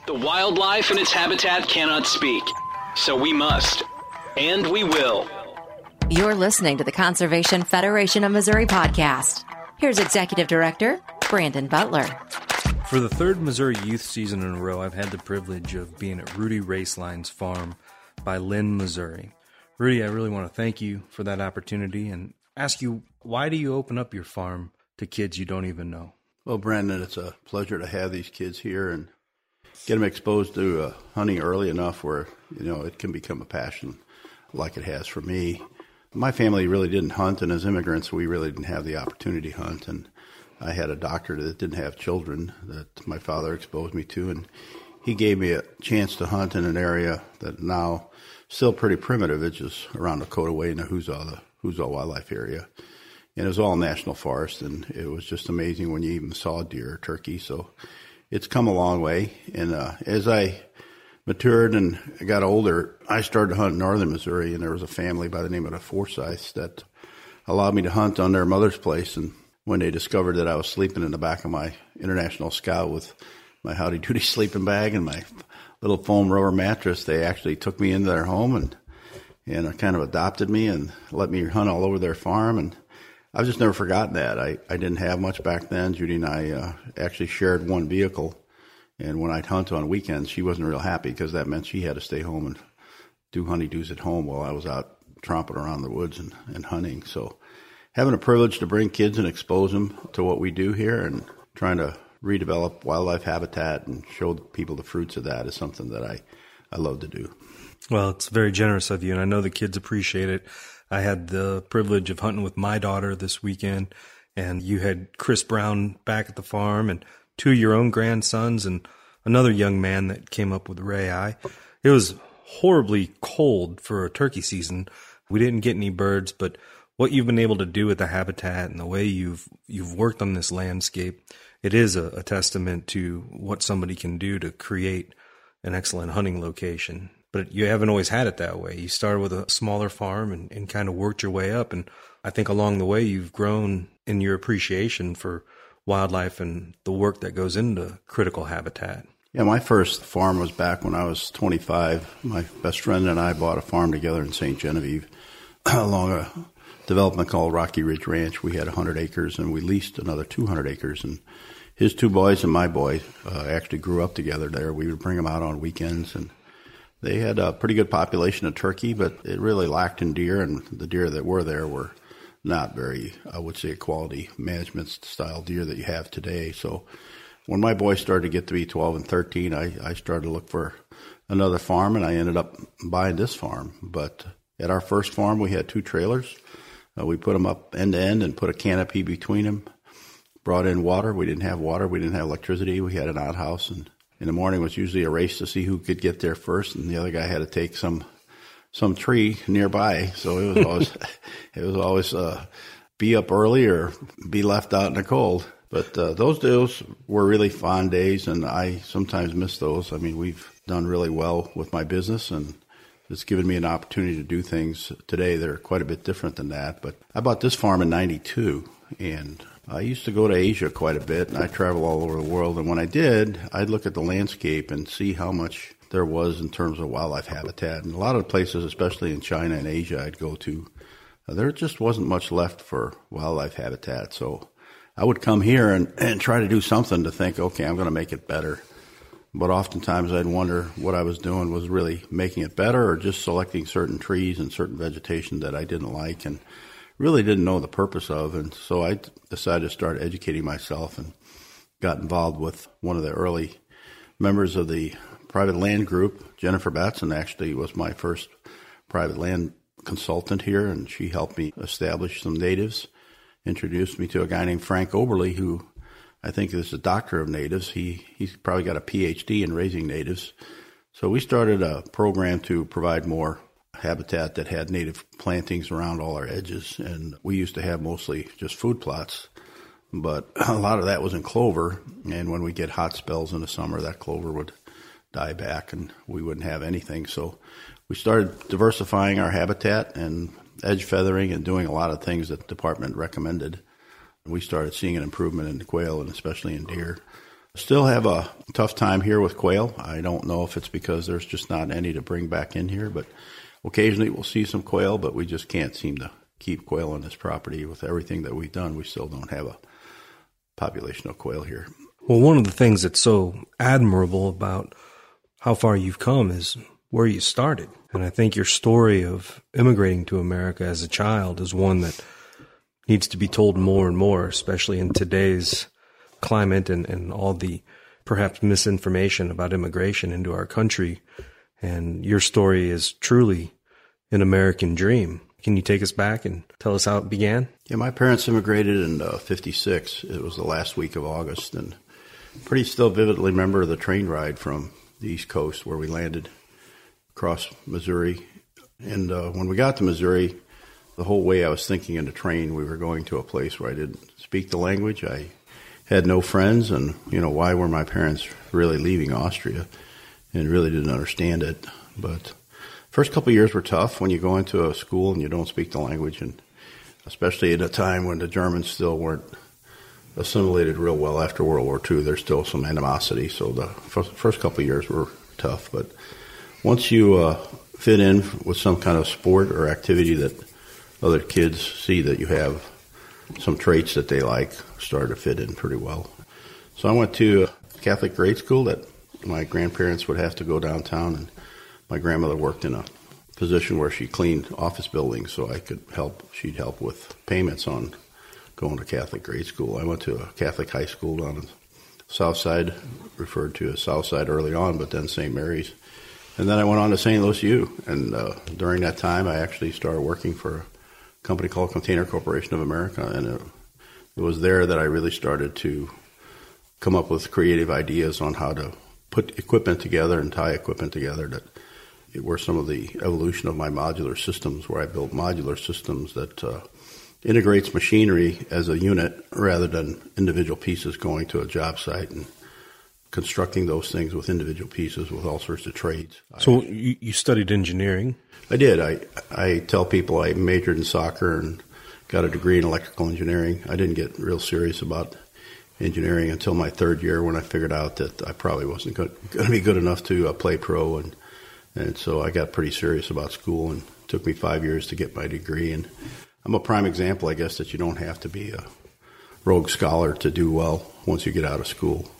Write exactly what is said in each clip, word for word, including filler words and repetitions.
The wildlife and its habitat cannot speak, so we must, and we will. You're listening to the Conservation Federation of Missouri podcast. Here's Executive Director Brandon Butler. For the third Missouri youth season in a row, I've had the privilege of being at Rudy Raceline's farm by Lynn, Missouri. Rudy, I really want to thank you for that opportunity and ask you, why do you open up your farm to kids you don't even know? Well, Brandon, it's a pleasure to have these kids here and get them exposed to uh, hunting early enough where, you know, it can become a passion like it has for me. My family really didn't hunt, and as immigrants, we really didn't have the opportunity to hunt. And I had a doctor that didn't have children that my father exposed me to, and he gave me a chance to hunt in an area that now still pretty primitive. It's just around Dakota Way in the Huzo, the Huzo Wildlife Area. And it was all national forest, and it was just amazing when you even saw deer or turkey. So it's come a long way. And uh, as I matured and got older, I started to hunt in northern Missouri, and there was a family by the name of the Forsyths that allowed me to hunt on their mother's place. And when they discovered that I was sleeping in the back of my International Scout with my Howdy Doody sleeping bag and my little foam rubber mattress, they actually took me into their home and and kind of adopted me and let me hunt all over their farm. And I've just never forgotten that. I, I didn't have much back then. Judy and I uh, actually shared one vehicle. And when I'd hunt on weekends, she wasn't real happy because that meant she had to stay home and do honeydews at home while I was out tromping around the woods and, and hunting. So having a privilege to bring kids and expose them to what we do here and trying to redevelop wildlife habitat and show people the fruits of that is something that I, I love to do. Well, it's very generous of you, and I know the kids appreciate it. I had the privilege of hunting with my daughter this weekend, and you had Chris Brown back at the farm and two of your own grandsons and another young man that came up with Ray Eye. It was horribly cold for a turkey season. We didn't get any birds, but what you've been able to do with the habitat and the way you've you've worked on this landscape, it is a, a testament to what somebody can do to create an excellent hunting location. But you haven't always had it that way. You started with a smaller farm and, and kind of worked your way up. And I think along the way, you've grown in your appreciation for wildlife and the work that goes into critical habitat. Yeah, my first farm was back when I was twenty-five. My best friend and I bought a farm together in Saint Genevieve along a development called Rocky Ridge Ranch. We had one hundred acres, and we leased another two hundred acres. And his two boys and my boy uh, actually grew up together there. We would bring them out on weekends, and they had a pretty good population of turkey, but it really lacked in deer, and the deer that were there were not very, I would say, quality management style deer that you have today. So when my boys started to get to be twelve and thirteen, I, I started to look for another farm, and I ended up buying this farm. But at our first farm, we had two trailers. Uh, we put them up end to end and put a canopy between them, brought in water. We didn't have water. We didn't have electricity. We had an outhouse, and in the morning was usually a race to see who could get there first, and the other guy had to take some some tree nearby. So it was always it was always uh, be up early or be left out in the cold. But uh, those days were really fun days, and I sometimes miss those. I mean, we've done really well with my business, and it's given me an opportunity to do things today that are quite a bit different than that. But I bought this farm in ninety-two, and I used to go to Asia quite a bit, and I travel all over the world. And when I did, I'd look at the landscape and see how much there was in terms of wildlife habitat. And a lot of the places, especially in China and Asia I'd go to, uh, there just wasn't much left for wildlife habitat. So I would come here and, and try to do something to think, okay, I'm going to make it better. But oftentimes I'd wonder what I was doing was really making it better or just selecting certain trees and certain vegetation that I didn't like and really didn't know the purpose of. And so I decided to start educating myself and got involved with one of the early members of the private land group. Jennifer Batson actually was my first private land consultant here, and she helped me establish some natives, introduced me to a guy named Frank Oberle, who I think is a doctor of natives. He He's probably got a P H D in raising natives. So we started a program to provide more habitat that had native plantings around all our edges, and we used to have mostly just food plots, but a lot of that was in clover, and when we get hot spells in the summer, that clover would die back and we wouldn't have anything. So we started diversifying our habitat and edge feathering and doing a lot of things that the department recommended. We started seeing an improvement in the quail and especially in deer. Still have a tough time here with quail. I don't know if it's because there's just not any to bring back in here, but occasionally we'll see some quail, but we just can't seem to keep quail on this property. With everything that we've done, we still don't have a population of quail here. Well, one of the things that's so admirable about how far you've come is where you started. And I think your story of immigrating to America as a child is one that needs to be told more and more, especially in today's climate and, and all the perhaps misinformation about immigration into our country. And your story is truly an American dream. Can you take us back and tell us how it began? Yeah, my parents immigrated in uh, fifty-six. It was the last week of August, and pretty still vividly remember the train ride from the East Coast where we landed across Missouri. And uh, when we got to Missouri, the whole way I was thinking in the train, we were going to a place where I didn't speak the language. I had no friends, and, you know, why were my parents really leaving Austria? And really didn't understand it. But first couple of years were tough when you go into a school and you don't speak the language, and especially at a time when the Germans still weren't assimilated real well after World War Two. There's still some animosity, so the first couple of years were tough. But once you uh, fit in with some kind of sport or activity that other kids see that you have some traits that they like, started to fit in pretty well. So I went to a Catholic grade school that my grandparents would have to go downtown, and my grandmother worked in a position where she cleaned office buildings, so I could help. She'd help with payments on going to Catholic grade school. I went to a Catholic high school down in the South Side, referred to as South Side early on, but then Saint Mary's. And then I went on to Saint Louis U, and uh, during that time I actually started working for a company called Container Corporation of America, and it, it was there that I really started to come up with creative ideas on how to put equipment together and tie equipment together that were some of the evolution of my modular systems, where I built modular systems that uh, integrates machinery as a unit rather than individual pieces going to a job site and constructing those things with individual pieces with all sorts of trades. So you, you studied engineering? I did. I, I tell people I majored in soccer and got a degree in electrical engineering. I didn't get real serious about engineering until my third year, when I figured out that I probably wasn't going to be good enough to uh, play pro, and and so I got pretty serious about school, and it took me five years to get my degree. And I'm a prime example, I guess, that you don't have to be a rogue scholar to do well once you get out of school.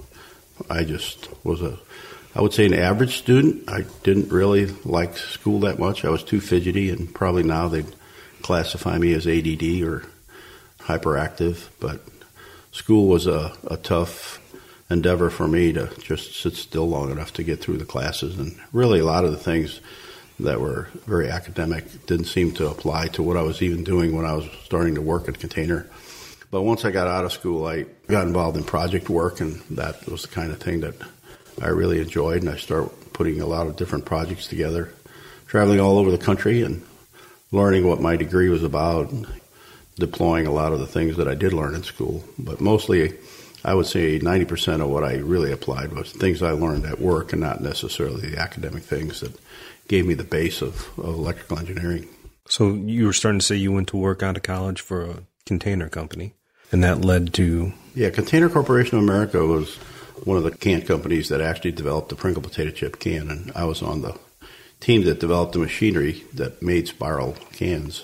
I just was a, I would say, an average student. I didn't really like school that much. I was too fidgety, and probably now they'd classify me as A D D or hyperactive, but school was a, a tough endeavor for me to just sit still long enough to get through the classes. And really a lot of the things that were very academic didn't seem to apply to what I was even doing when I was starting to work at Container. But once I got out of school, I got involved in project work, and that was the kind of thing that I really enjoyed. And I started putting a lot of different projects together, traveling all over the country and learning what my degree was about, and deploying a lot of the things that I did learn in school. But mostly, I would say ninety percent of what I really applied was things I learned at work, and not necessarily the academic things that gave me the base of, of electrical engineering. So you were starting to say you went to work out of college for a container company, and that led to... Yeah, Container Corporation of America was one of the can companies that actually developed the Pringle potato chip can, and I was on the team that developed the machinery that made spiral cans.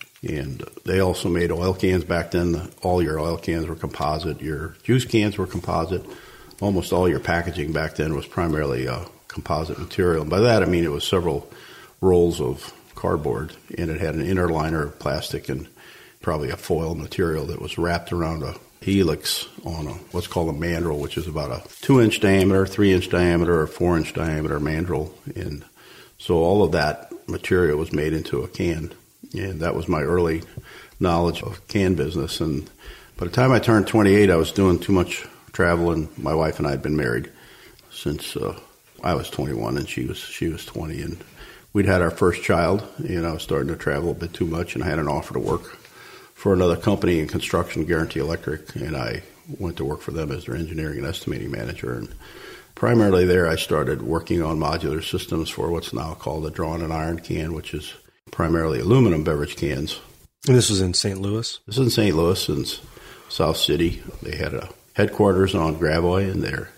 And they also made oil cans back then. All your oil cans were composite. Your juice cans were composite. Almost all your packaging back then was primarily uh, composite material. And by that, I mean it was several rolls of cardboard, and it had an inner liner of plastic and probably a foil material that was wrapped around a helix on a what's called a mandrel, which is about a two-inch diameter, three-inch diameter, or four-inch diameter mandrel. And so all of that material was made into a can. And that was my early knowledge of can business. And by the time I turned twenty-eight, I was doing too much travel, and my wife and I had been married since uh, I was twenty-one and she was she was twenty. And we'd had our first child, and I was starting to travel a bit too much, and I had an offer to work for another company in construction, Guarantee Electric, and I went to work for them as their engineering and estimating manager. And primarily there, I started working on modular systems for what's now called a drawn and iron can, which is primarily aluminum beverage cans. And this was in Saint Louis? This is in Saint Louis, in South City. They had a headquarters on Gravois, and their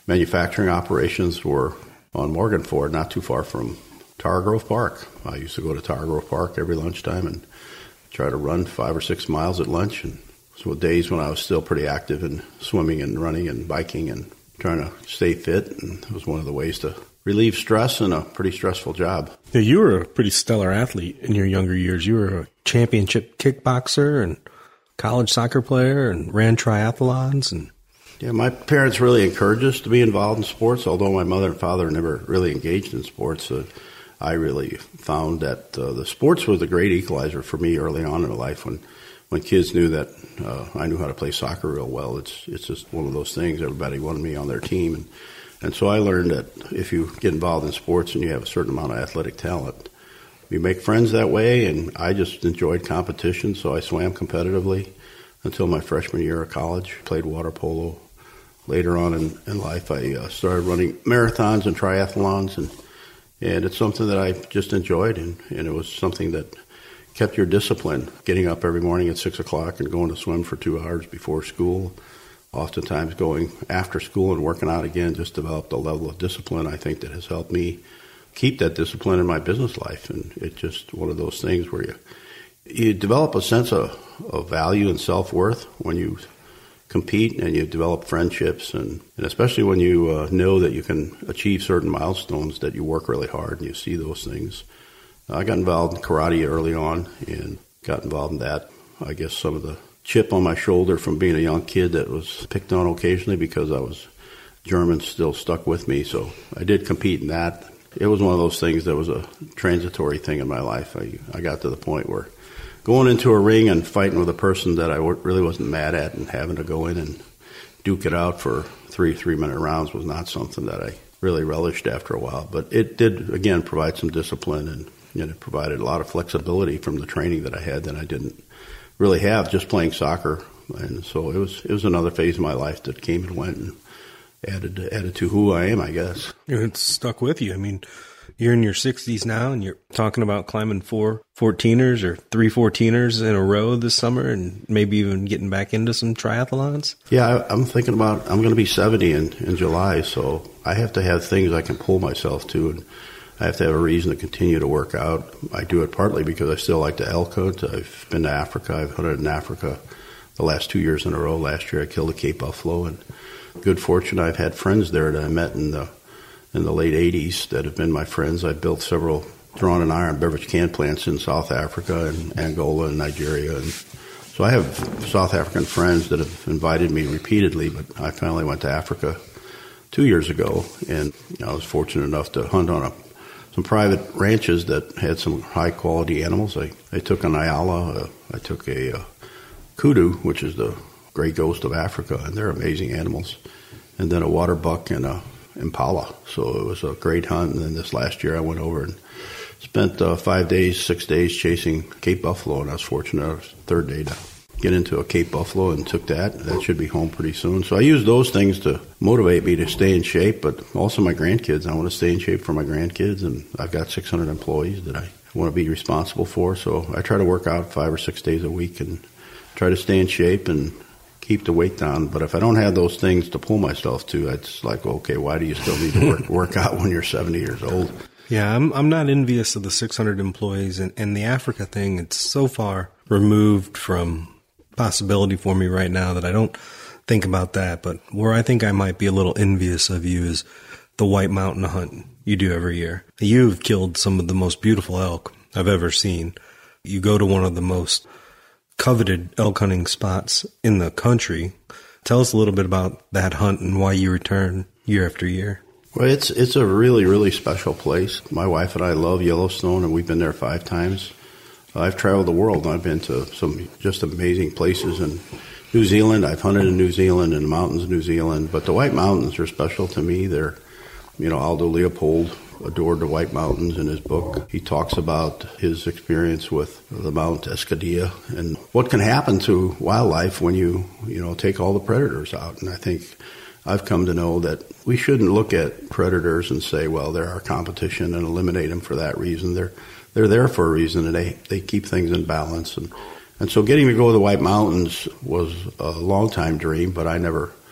manufacturing operations were on Morgan Ford, not too far from Tower Grove Park. I used to go to Tower Grove Park every lunchtime and try to run five or six miles at lunch. And so days when I was still pretty active in swimming and running and biking and trying to stay fit. And it was one of the ways to relieve stress in a pretty stressful job. Yeah, you were a pretty stellar athlete in your younger years. You were a championship kickboxer and college soccer player and ran triathlons. And yeah, my parents really encouraged us to be involved in sports, although my mother and father never really engaged in sports. Uh, I really found that uh, the sports was a great equalizer for me early on in life when, when kids knew that uh, I knew how to play soccer real well. It's it's just one of those things. Everybody wanted me on their team. And, and so I learned that if you get involved in sports and you have a certain amount of athletic talent, you make friends that way. And I just enjoyed competition, so I swam competitively until my freshman year of college, played water polo. Later on in, in life, I uh, started running marathons and triathlons, and and it's something that I just enjoyed, and, and it was something that kept your discipline, getting up every morning at six o'clock and going to swim for two hours before school, oftentimes going after school and working out again, just developed a level of discipline, I think, that has helped me keep that discipline in my business life. And it's just one of those things where you, you develop a sense of, of value and self-worth when you compete and you develop friendships, and, and especially when you uh, know that you can achieve certain milestones, that you work really hard and you see those things. I got involved in karate early on and got involved in that. I guess some of the chip on my shoulder from being a young kid that was picked on occasionally because I was German still stuck with me, so I did compete in that. It was one of those things that was a transitory thing in my life. I, I got to the point where going into a ring and fighting with a person that I really wasn't mad at and having to go in and duke it out for three three-minute rounds was not something that I really relished after a while. But it did, again, provide some discipline, and you know, it provided a lot of flexibility from the training that I had that I didn't really have just playing soccer. And so it was it was another phase of my life that came and went and added, added to who I am, I guess. It's stuck with you. I mean, you're in your sixties now, and you're talking about climbing four fourteeners or three fourteeners in a row this summer, and maybe even getting back into some triathlons. Yeah, I, I'm thinking about, I'm going to be seventy in, in July, so I have to have things I can pull myself to, and I have to have a reason to continue to work out. I do it partly because I still like to elk hunt. I've been to Africa. I've hunted in Africa the last two years in a row. Last year I killed a Cape buffalo, and good fortune, I've had friends there that I met in the in the late eighties that have been my friends. I built several drawn and iron beverage can plants in South Africa and Angola and Nigeria. And so I have South African friends that have invited me repeatedly, but I finally went to Africa two years ago, and I was fortunate enough to hunt on a, some private ranches that had some high-quality animals. I, I took an Ayala, uh, I took a uh, kudu, which is the gray ghost of Africa, and they're amazing animals, and then a water buck and a impala. So it was a great hunt. And then this last year I went over and spent uh, five days, six days chasing Cape buffalo, and I was fortunate I was third day to get into a Cape buffalo and took that. That should be home pretty soon. So I use those things to motivate me to stay in shape, but also my grandkids. I want to stay in shape for my grandkids, and I've got six hundred employees that I want to be responsible for. So I try to work out five or six days a week and try to stay in shape and keep the weight down. But if I don't have those things to pull myself to, it's like, okay, why do you still need to work, work out when you're seventy years old? Yeah, I'm I'm not envious of the six hundred employees, and, and the Africa thing. It's so far removed from possibility for me right now that I don't think about that. But where I think I might be a little envious of you is the White Mountain hunt you do every year. You've killed some of the most beautiful elk I've ever seen. You go to one of the most coveted elk hunting spots in the country. Tell us a little bit about that hunt and why you return year after year. Well, it's it's a really, really special place. My wife and I love Yellowstone, and we've been there five times. I've traveled the world, and I've been to some just amazing places in New Zealand. I've hunted in New Zealand and the mountains of New Zealand, but the White Mountains are special to me. They're, you know, Aldo Leopold adored the White Mountains in his book. He talks about his experience with the Mount Escadilla and what can happen to wildlife when you, you know, take all the predators out. And I think I've come to know that we shouldn't look at predators and say, well, they're our competition and eliminate them for that reason. They're they're there for a reason, and they, they keep things in balance. And, and so getting to go to the White Mountains was a long-time dream, but I never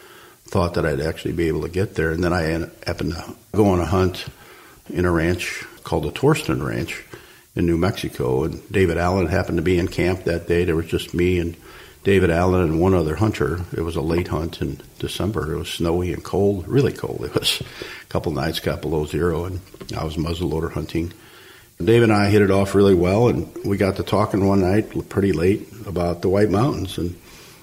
thought that I'd actually be able to get there. And then I happened to go on a hunt in a ranch called the Torsten Ranch in New Mexico. And David Allen happened to be in camp that day. There was just me and David Allen and one other hunter. It was a late hunt in December. It was snowy and cold, really cold. It was a couple nights got below zero, and I was muzzleloader hunting. David and I hit it off really well, and we got to talking one night pretty late about the White Mountains. And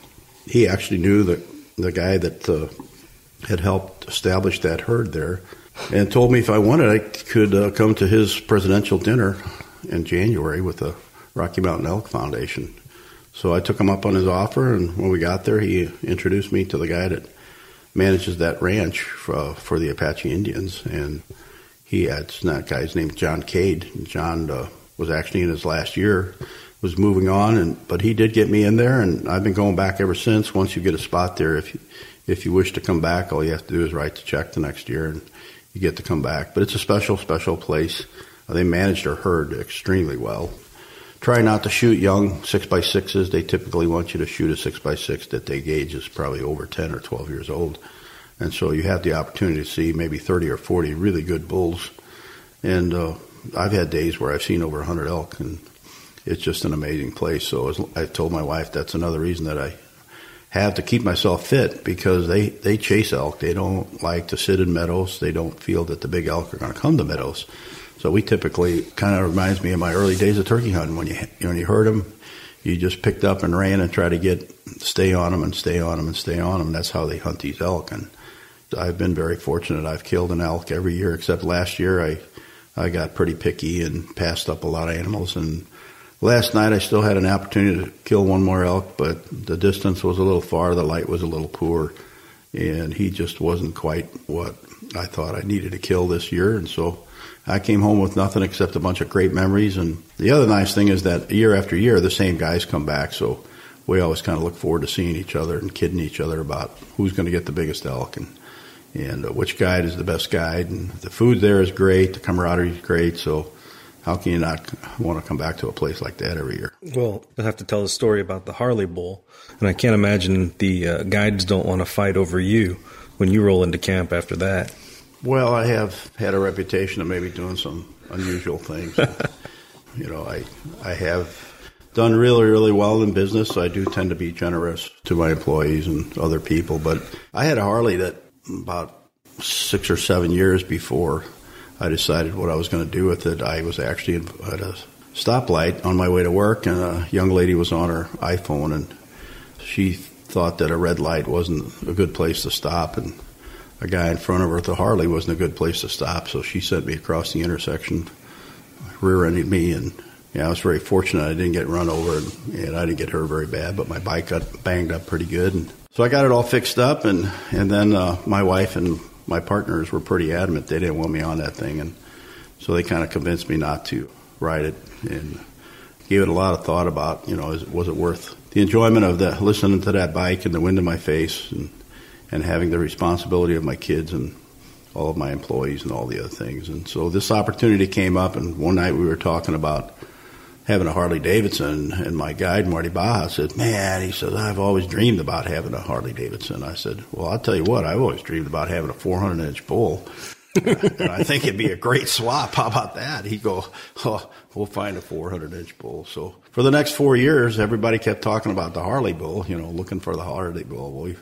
he actually knew the, the guy that uh, had helped establish that herd there, and told me if I wanted, I could uh, come to his presidential dinner in January with the Rocky Mountain Elk Foundation. So I took him up on his offer, and when we got there, he introduced me to the guy that manages that ranch for, for the Apache Indians. And he had, that guy's named John Cade. John uh, was actually in his last year, was moving on, and but he did get me in there, and I've been going back ever since. Once you get a spot there, if you, if you wish to come back, all you have to do is write the check the next year, and you get to come back. But it's a special, special place. Uh, they manage their herd extremely well. Try not to shoot young six by sixes. They typically want you to shoot a six by six that they gauge is probably over ten or twelve years old. And so you have the opportunity to see maybe thirty or forty really good bulls. And uh, I've had days where I've seen over one hundred elk, and it's just an amazing place. So as I told my wife, that's another reason that I have to keep myself fit, because they, they chase elk. They don't like to sit in meadows. They don't feel that the big elk are going to come to meadows. So we typically, kind of reminds me of my early days of turkey hunting. When you when you heard them, you just picked up and ran and tried to get stay on them and stay on them and stay on them. That's how they hunt these elk. And I've been very fortunate. I've killed an elk every year except last year. I I got pretty picky and passed up a lot of animals. And last night I still had an opportunity to kill one more elk, but the distance was a little far. The light was a little poor, and he just wasn't quite what I thought I needed to kill this year. And so I came home with nothing except a bunch of great memories. And the other nice thing is that year after year, the same guys come back. So we always kind of look forward to seeing each other and kidding each other about who's going to get the biggest elk and, and uh, which guide is the best guide. And the food there is great. The camaraderie is great. So how can you not want to come back to a place like that every year? Well, I have to tell a story about the Harley Bull. And I can't imagine the uh, guides don't want to fight over you when you roll into camp after that. Well, I have had a reputation of maybe doing some unusual things. You know, I I have done really, really well in business, so I do tend to be generous to my employees and other people. But I had a Harley that about six or seven years before I decided what I was going to do with it, I was actually at a stoplight on my way to work, and a young lady was on her iPhone, and she thought that a red light wasn't a good place to stop, and a guy in front of her with a Harley wasn't a good place to stop, so she sent me across the intersection, rear-ended me, and yeah, I was very fortunate I didn't get run over, and, and I didn't get hurt very bad, but my bike got banged up pretty good. And so I got it all fixed up, and, and then uh, my wife and my partners were pretty adamant. They didn't want me on that thing, and so they kind of convinced me not to ride it, and gave it a lot of thought about, you know, is, was it worth the enjoyment of the listening to that bike and the wind in my face, and and having the responsibility of my kids and all of my employees and all the other things. And so this opportunity came up, and one night we were talking about having a Harley Davidson, and my guide, Marty Baja, said, man, he said, I've always dreamed about having a Harley Davidson. I said, well, I'll tell you what, I've always dreamed about having a four hundred inch bull. And I think it'd be a great swap. How about that? He'd go, oh, we'll find a four hundred inch bull. So for the next four years, everybody kept talking about the Harley bull, you know, looking for the Harley bull. Well,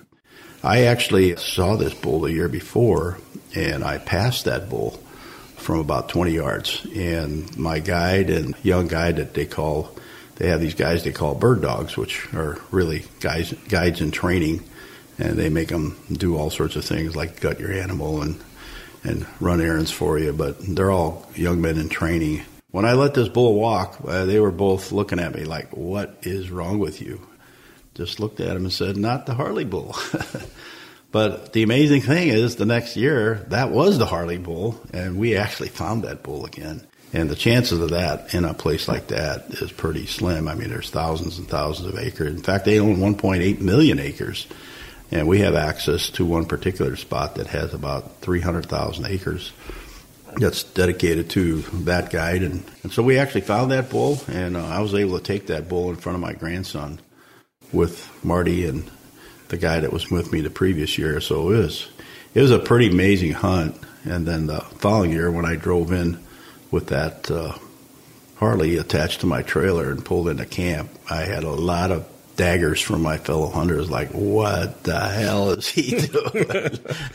I actually saw this bull the year before, and I passed that bull from about twenty yards. And my guide and young guide that they call, they have these guys they call bird dogs, which are really guys guides in training, and they make them do all sorts of things like gut your animal and and run errands for you. But they're all young men in training. When I let this bull walk, uh, they were both looking at me like, what is wrong with you? Just looked at him and said, not the Harley bull. But the amazing thing is the next year, that was the Harley bull, and we actually found that bull again. And the chances of that in a place like that is pretty slim. I mean, there's thousands and thousands of acres. In fact, they own one point eight million acres, and we have access to one particular spot that has about three hundred thousand acres that's dedicated to that guide. And, and so we actually found that bull, and uh, I was able to take that bull in front of my grandson with Marty and the guy that was with me the previous year. So it was it was a pretty amazing hunt. And then the following year, when I drove in with that uh, Harley attached to my trailer and pulled into camp, I had a lot of daggers from my fellow hunters, like, what the hell is he doing?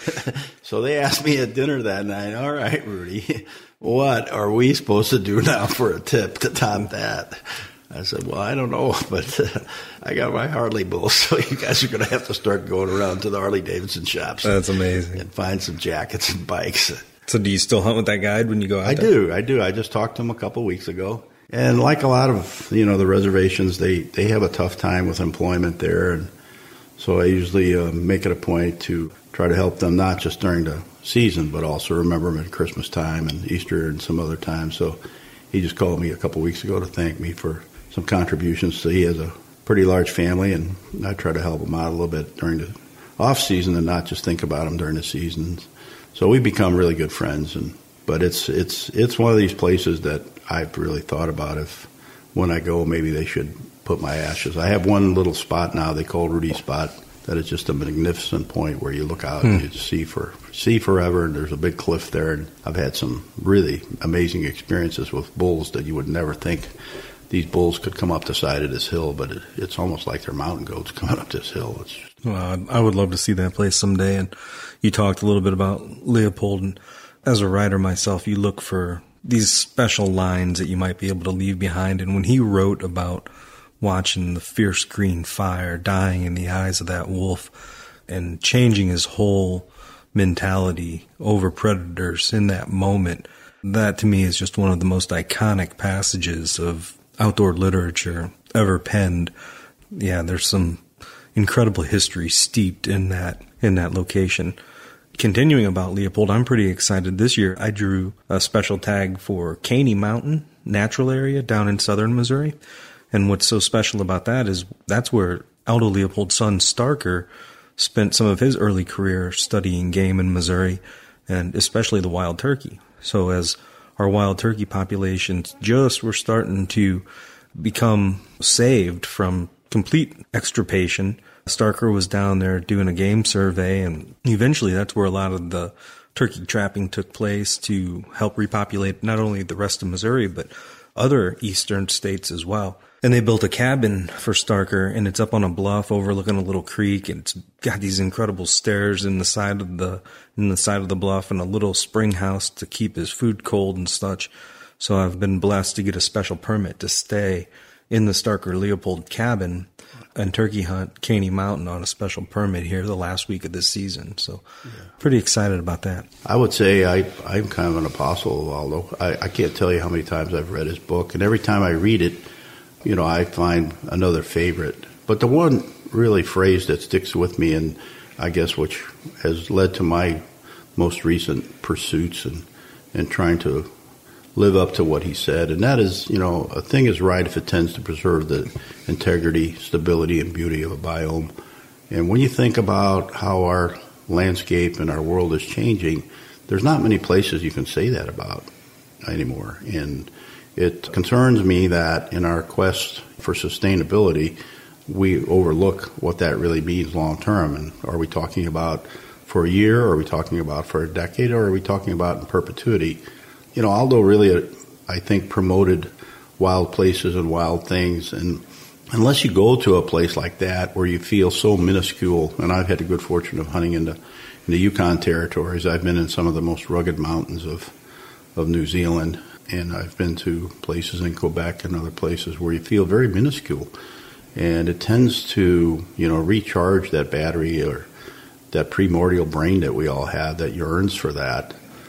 So they asked me at dinner that night, all right, Rudy, what are we supposed to do now for a tip to top that? I said, well, I don't know, but uh, I got my Harley bull, so you guys are going to have to start going around to the Harley-Davidson shops. That's amazing. And find some jackets and bikes. So do you still hunt with that guide when you go out I there? do, I do. I just talked to him a couple of weeks ago. And like a lot of, you know, the reservations, they, they have a tough time with employment there. And so I usually uh, make it a point to try to help them, not just during the season, but also remember them at Christmas time and Easter and some other times. So he just called me a couple of weeks ago to thank me for some contributions. So he has a pretty large family, and I try to help him out a little bit during the off season and not just think about him during the season. So we become really good friends. And but it's it's it's one of these places that I've really thought about if when I go, maybe they should put my ashes. I have one little spot now they call Rudy Spot that is just a magnificent point where you look out hmm. and you see for see forever, and there's a big cliff there. And I've had some really amazing experiences with bulls that you would never think these bulls could come up the side of this hill, but it, it's almost like they're mountain goats coming up this hill. It's just, well, I would love to see that place someday. And you talked a little bit about Leopold, and as a writer myself, you look for these special lines that you might be able to leave behind. And when he wrote about watching the fierce green fire dying in the eyes of that wolf and changing his whole mentality over predators in that moment, that to me is just one of the most iconic passages of outdoor literature ever penned. Yeah, there's some incredible history steeped in that in that location. Continuing about Leopold, I'm pretty excited. This year, I drew a special tag for Caney Mountain Natural Area down in southern Missouri. And what's so special about that is that's where Aldo Leopold's son, Starker, spent some of his early career studying game in Missouri, and especially the wild turkey. So as our wild turkey populations just were starting to become saved from complete extirpation, Starker was down there doing a game survey, and eventually that's where a lot of the turkey trapping took place to help repopulate not only the rest of Missouri, but other eastern states as well. And they built a cabin for Starker, and it's up on a bluff overlooking a little creek, and it's got these incredible stairs in the side of the in the side of the bluff, and a little spring house to keep his food cold and such. So I've been blessed to get a special permit to stay in the Starker Leopold cabin and turkey hunt Caney Mountain on a special permit here the last week of this season. So yeah. Pretty excited about that. I would say I, I'm kind of an apostle of Aldo. I, I can't tell you how many times I've read his book, and every time I read it, you know, I find another favorite. But the one really phrase that sticks with me, and I guess which has led to my most recent pursuits and, and trying to live up to what he said, and that is, you know, a thing is right if it tends to preserve the integrity, stability, and beauty of a biome. And when you think about how our landscape and our world is changing, there's not many places you can say that about anymore. And it concerns me that in our quest for sustainability, we overlook what that really means long term. And are we talking about for a year, or are we talking about for a decade, or are we talking about in perpetuity? You know, Aldo really, I think, promoted wild places and wild things. And unless you go to a place like that where you feel so minuscule, and I've had the good fortune of hunting in the, in the Yukon territories. I've been in some of the most rugged mountains of, of New Zealand, and I've been to places in Quebec and other places where you feel very minuscule. And it tends to, you know, recharge that battery or that primordial brain that we all have that yearns for that,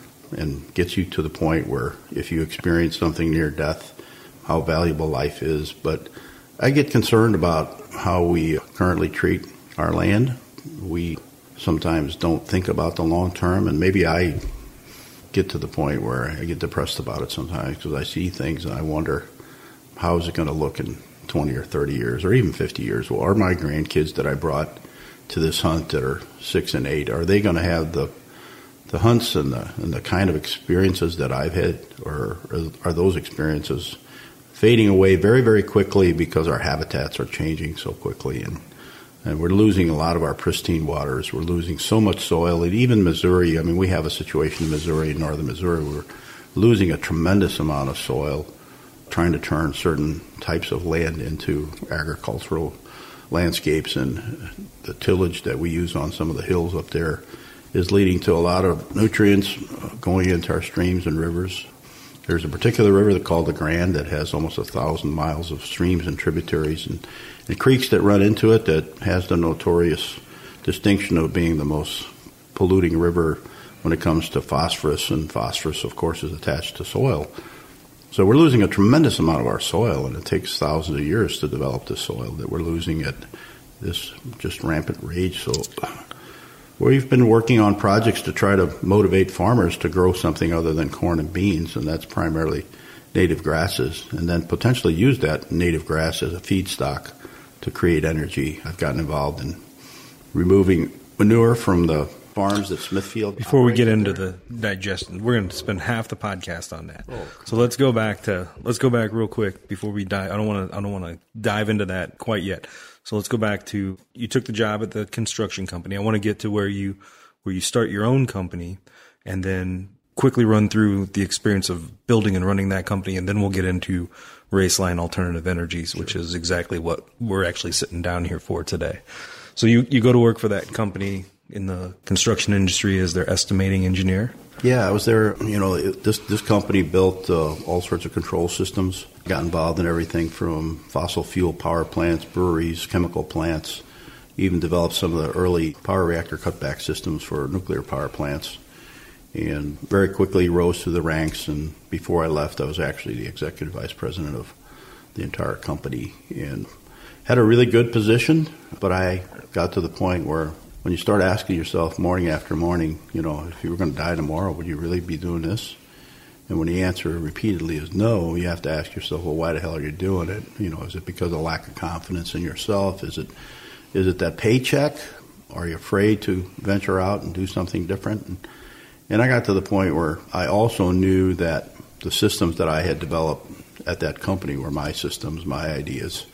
and gets you to the point where if you experience something near death, how valuable life is. But I get concerned about how we currently treat our land. We sometimes don't think about the long term, and maybe I get to the point where I get depressed about it sometimes because I see things and I wonder, how is it going to look in twenty or thirty years or even fifty years? Well, are my grandkids that I brought to this hunt that are six and eight, are they going to have the the hunts and the and the kind of experiences that I've had, or are those experiences fading away very, very quickly because our habitats are changing so quickly? And And we're losing a lot of our pristine waters. We're losing so much soil. And even Missouri, I mean, we have a situation in Missouri, in northern Missouri, where we're losing a tremendous amount of soil, trying to turn certain types of land into agricultural landscapes. And the tillage that we use on some of the hills up there is leading to a lot of nutrients going into our streams and rivers. There's a particular river called the Grand that has almost a thousand miles of streams and tributaries and, and creeks that run into it that has the notorious distinction of being the most polluting river when it comes to phosphorus, and phosphorus, of course, is attached to soil. So we're losing a tremendous amount of our soil, and it takes thousands of years to develop this soil that we're losing at this just rampant rate. So we've been working on projects to try to motivate farmers to grow something other than corn and beans, and that's primarily native grasses, and then potentially use that native grass as a feedstock to create energy. I've gotten involved in removing manure from the farms that Smithfield. Before we get into the digestion, we're going to spend half the podcast on that. Oh, so let's go back to let's go back real quick before we dive. I don't want to I don't want to dive into that quite yet. So let's go back to, you took the job at the construction company. I want to get to where you, where you start your own company, and then quickly run through the experience of building and running that company. And then we'll get into Raceline Alternative Energies, which sure. is exactly what we're actually sitting down here for today. So you, you go to work for that company in the construction industry as their estimating engineer. Yeah, I was there. You know, it, this this company built uh, all sorts of control systems. Got involved in everything from fossil fuel power plants, breweries, chemical plants. Even developed some of the early power reactor cutback systems for nuclear power plants. And very quickly rose through the ranks. And before I left, I was actually the executive vice president of the entire company, and had a really good position. But I got to the point where, when you start asking yourself morning after morning, you know, if you were going to die tomorrow, would you really be doing this? And when the answer repeatedly is no, you have to ask yourself, well, why the hell are you doing it? You know, is it because of lack of confidence in yourself? Is it is it that paycheck? Are you afraid to venture out and do something different? And, and I got to the point where I also knew that the systems that I had developed at that company were my systems, my ideas.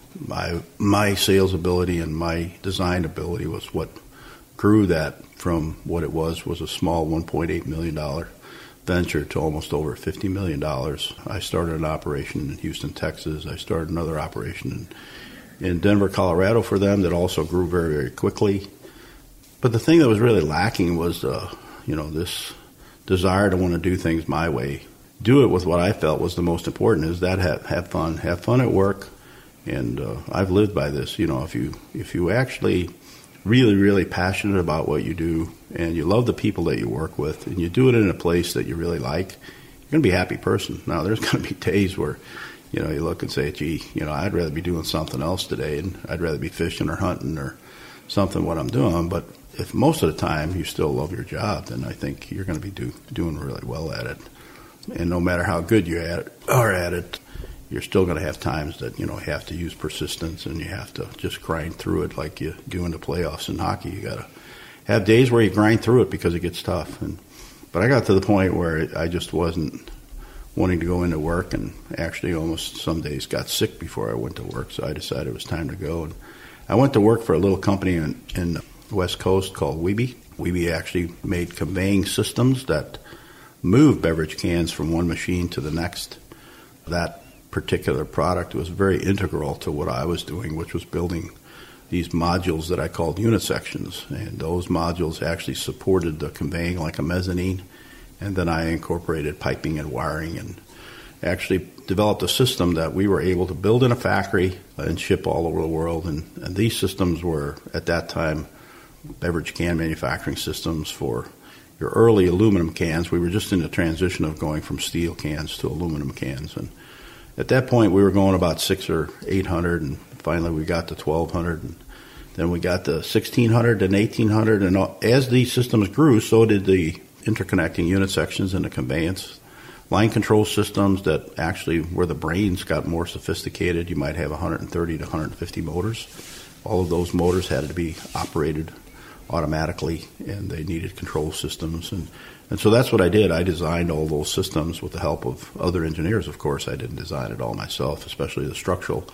My my sales ability and my design ability was what grew that from what it was, was a small one point eight million dollars venture to almost over fifty million dollars. I started an operation in Houston, Texas. I started another operation in, in Denver, Colorado for them that also grew very, very quickly. But the thing that was really lacking was, uh, you know, this desire to want to do things my way. Do it with what I felt was the most important, is that have, have fun. Have fun at work. And uh, I've lived by this. You know, if you if you actually really, really passionate about what you do, and you love the people that you work with, and you do it in a place that you really like, you're going to be a happy person. Now, there's going to be days where, you know, you look and say, gee, you know, I'd rather be doing something else today, and I'd rather be fishing or hunting or something what I'm doing. But if most of the time you still love your job, then I think you're going to be do, doing really well at it. And no matter how good you at it, are at it, you're still going to have times that, you know, you have to use persistence, and you have to just grind through it like you do in the playoffs in hockey. You got to have days where you grind through it because it gets tough. And but I got to the point where I just wasn't wanting to go into work, and actually almost some days got sick before I went to work, so I decided it was time to go. And I went to work for a little company in, in the West Coast called Weeby. Weeby actually made conveying systems that moved beverage cans from one machine to the next. That particular product was very integral to what I was doing, which was building these modules that I called unit sections. And those modules actually supported the conveying like a mezzanine. And then I incorporated piping and wiring, and actually developed a system that we were able to build in a factory and ship all over the world. And, and these systems were, at that time, beverage can manufacturing systems for your early aluminum cans. We were just in the transition of going from steel cans to aluminum cans. And at that point, we were going about six or eight hundred, and finally we got to twelve hundred, and then we got to sixteen hundred and eighteen hundred. And as these systems grew, so did the interconnecting unit sections and the conveyance. Line control systems that actually, where the brains got more sophisticated, you might have one hundred thirty to one hundred fifty motors. All of those motors had to be operated automatically, and they needed control systems. And And so that's what I did. I designed all those systems with the help of other engineers, of course. I didn't design it all myself, especially the structural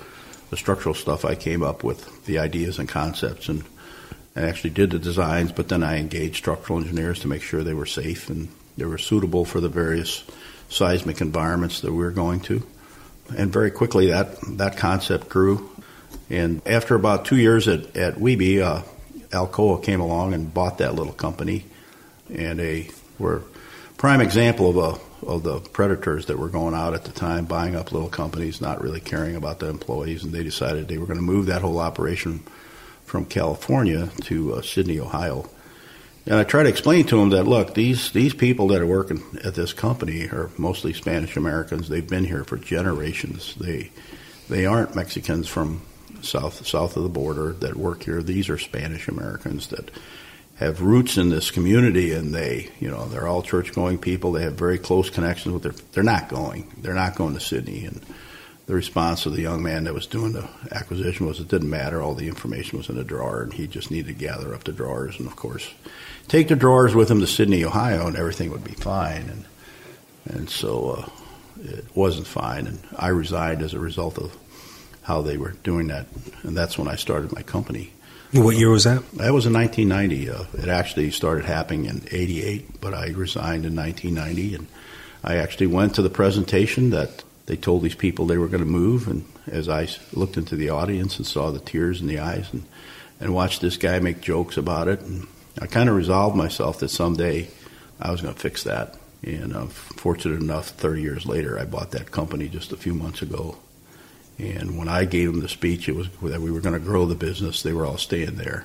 the structural stuff I came up with, the ideas and concepts, and I actually did the designs, but then I engaged structural engineers to make sure they were safe and they were suitable for the various seismic environments that we were going to. And very quickly that, that concept grew. And after about two years at, at Weeby, uh, Alcoa came along and bought that little company. And they were a prime example of, a, of the predators that were going out at the time, buying up little companies, not really caring about the employees. And they decided they were going to move that whole operation from California to uh, Sydney, Ohio. And I try to explain to them that, look, these, these people that are working at this company are mostly Spanish Americans. They've been here for generations. They they aren't Mexicans from south south of the border that work here. These are Spanish Americans that have roots in this community, and they, you know, they're all church-going people. They have very close connections with their. They're not going. They're not going to Sydney. And the response of the young man that was doing the acquisition was it didn't matter. All the information was in a drawer, and he just needed to gather up the drawers and, of course, take the drawers with him to Sydney, Ohio, and everything would be fine. And and so uh, it wasn't fine, and I resigned as a result of how they were doing that, and that's when I started my company. What year was that? That was in nineteen ninety. Uh, it actually started happening in eighty-eight, but I resigned in nineteen ninety, and I actually went to the presentation that they told these people they were going to move, and as I looked into the audience and saw the tears in the eyes and, and watched this guy make jokes about it, and I kind of resolved myself that someday I was going to fix that. And I'm fortunate enough, thirty years later, I bought that company just a few months ago. And when I gave them the speech, it was that we were going to grow the business. They were all staying there.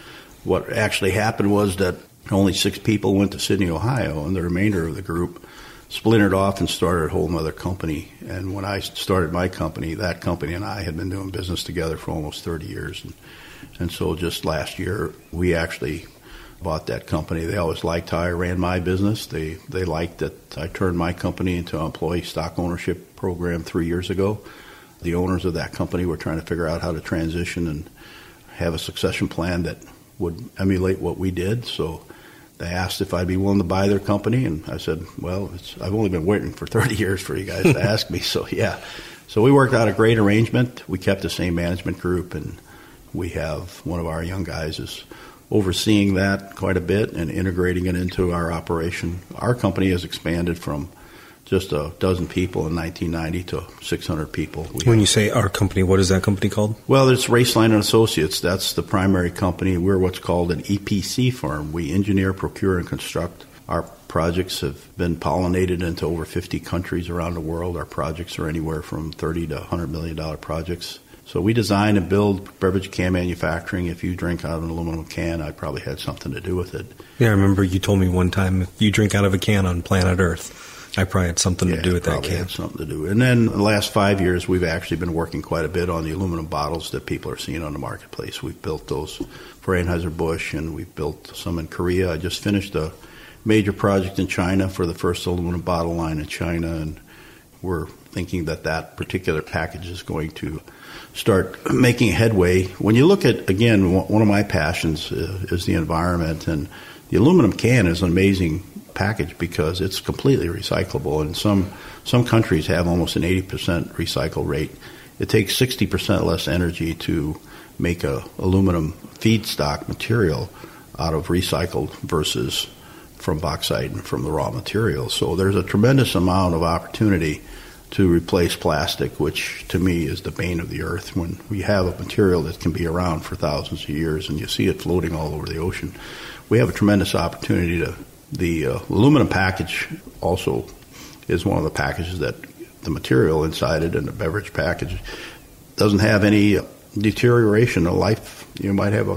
What actually happened was that only six people went to Sydney, Ohio, and the remainder of the group splintered off and started a whole other company. And when I started my company, that company and I had been doing business together for almost thirty years. And, and so just last year, we actually bought that company. They always liked how I ran my business. They they liked that I turned my company into an employee stock ownership program three years ago. The owners of that company were trying to figure out how to transition and have a succession plan that would emulate what we did. So they asked if I'd be willing to buy their company, and I said, well, it's, I've only been waiting for thirty years for you guys to ask me, so yeah. So we worked out a great arrangement. We kept the same management group, and we have one of our young guys is overseeing that quite a bit and integrating it into our operation. Our company has expanded from just a dozen people in nineteen ninety to six hundred people. We when you say our company, what is that company called? Well, it's Raceline and Associates. That's the primary company. We're what's called an E P C firm. We engineer, procure, and construct. Our projects have been pollinated into over fifty countries around the world. Our projects are anywhere from thirty to one hundred million dollars projects. So we design and build beverage can manufacturing. If you drink out of an aluminum can, I probably had something to do with it. Yeah, I remember you told me one time, if you drink out of a can on planet Earth, I probably had something yeah, to do with that can. Had something to do. And then the last five years, we've actually been working quite a bit on the aluminum bottles that people are seeing on the marketplace. We've built those for Anheuser-Busch, and we've built some in Korea. I just finished a major project in China for the first aluminum bottle line in China, and we're thinking that that particular package is going to start making headway. When you look at, again, one of my passions is the environment, and the aluminum can is an amazing package because it's completely recyclable, and some some countries have almost an eighty percent recycle rate. It takes sixty percent less energy to make a aluminum feedstock material out of recycled versus from bauxite and from the raw materials. So there's a tremendous amount of opportunity to replace plastic, which to me is the bane of the earth. When we have a material that can be around for thousands of years and you see it floating all over the ocean, we have a tremendous opportunity to. The uh, aluminum package also is one of the packages that the material inside it, and the beverage package doesn't have any deterioration of life. You might have a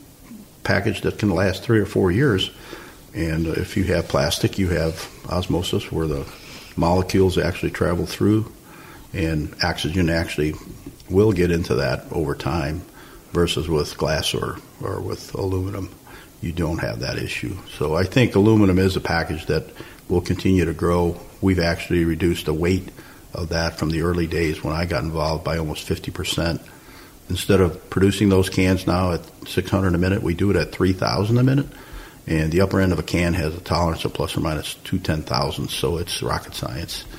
package that can last three or four years, and if you have plastic, you have osmosis where the molecules actually travel through, and oxygen actually will get into that over time, versus with glass or, or with aluminum. You don't have that issue. So I think aluminum is a package that will continue to grow. We've actually reduced the weight of that from the early days when I got involved by almost fifty percent. Instead of producing those cans now at six hundred a minute, we do it at three thousand a minute. And the upper end of a can has a tolerance of plus or minus two ten thousandths, so it's rocket science.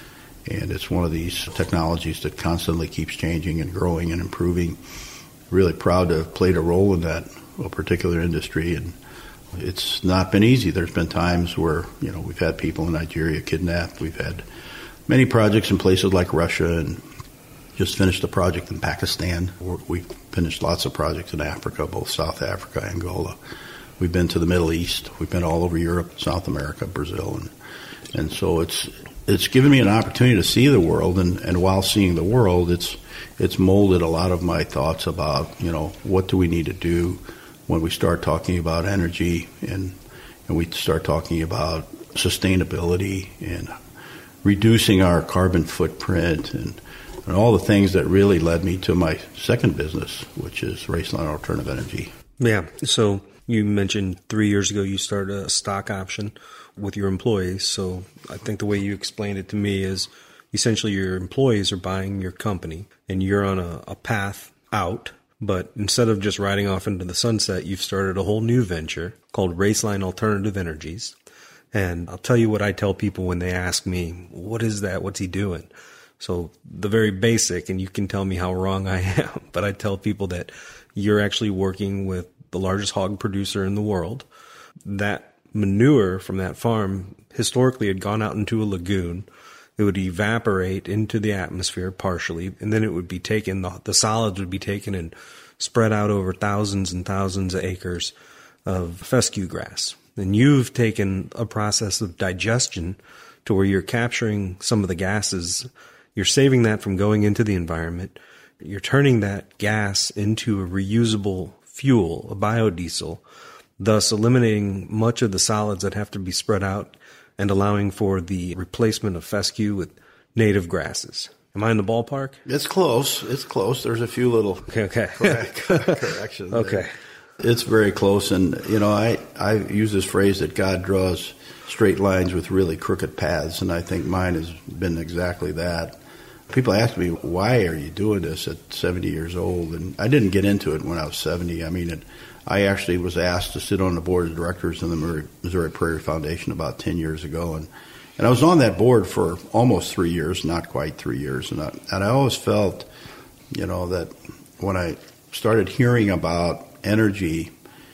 And it's one of these technologies that constantly keeps changing and growing and improving. Really proud to have played a role in that particular industry, and it's not been easy. There's been times where, you know, we've had people in Nigeria kidnapped. We've had many projects in places like Russia, and just finished a project in Pakistan. We've finished lots of projects in Africa, both South Africa, Angola. We've been to the Middle East. We've been all over Europe, South America, Brazil, and and so it's it's given me an opportunity to see the world, and, and while seeing the world, it's it's molded a lot of my thoughts about, you know, what do we need to do when we start talking about energy and and we start talking about sustainability and reducing our carbon footprint and, and all the things that really led me to my second business, which is Raceline Alternative Energy. Yeah. So you mentioned three years ago you started a stock option with your employees. So I think the way you explained it to me is essentially your employees are buying your company and you're on a, a path out. But instead of just riding off into the sunset, you've started a whole new venture called Raceline Alternative Energies. And I'll tell you what I tell people when they ask me, what is that? What's he doing? So the very basic, and you can tell me how wrong I am, but I tell people that you're actually working with the largest hog producer in the world. That manure from that farm historically had gone out into a lagoon. It would evaporate into the atmosphere partially, and then it would be taken, the, the solids would be taken and spread out over thousands and thousands of acres of fescue grass. And you've taken a process of digestion to where you're capturing some of the gases. You're saving that from going into the environment. You're turning that gas into a reusable fuel, a biodiesel, thus eliminating much of the solids that have to be spread out and allowing for the replacement of fescue with native grasses. Am I in the ballpark? It's close. It's close. There's a few little okay, okay. correct, corrections. Okay. There. It's very close. And, you know, I, I use this phrase that God draws straight lines with really crooked paths, and I think mine has been exactly that. People ask me, why are you doing this at seventy years old? And I didn't get into it when I was seventy. I mean, it, I actually was asked to sit on the board of directors in the Missouri Prairie Foundation about ten years ago. And, and I was on that board for almost three years, not quite three years. And I, and I always felt, you know, that when I started hearing about energy,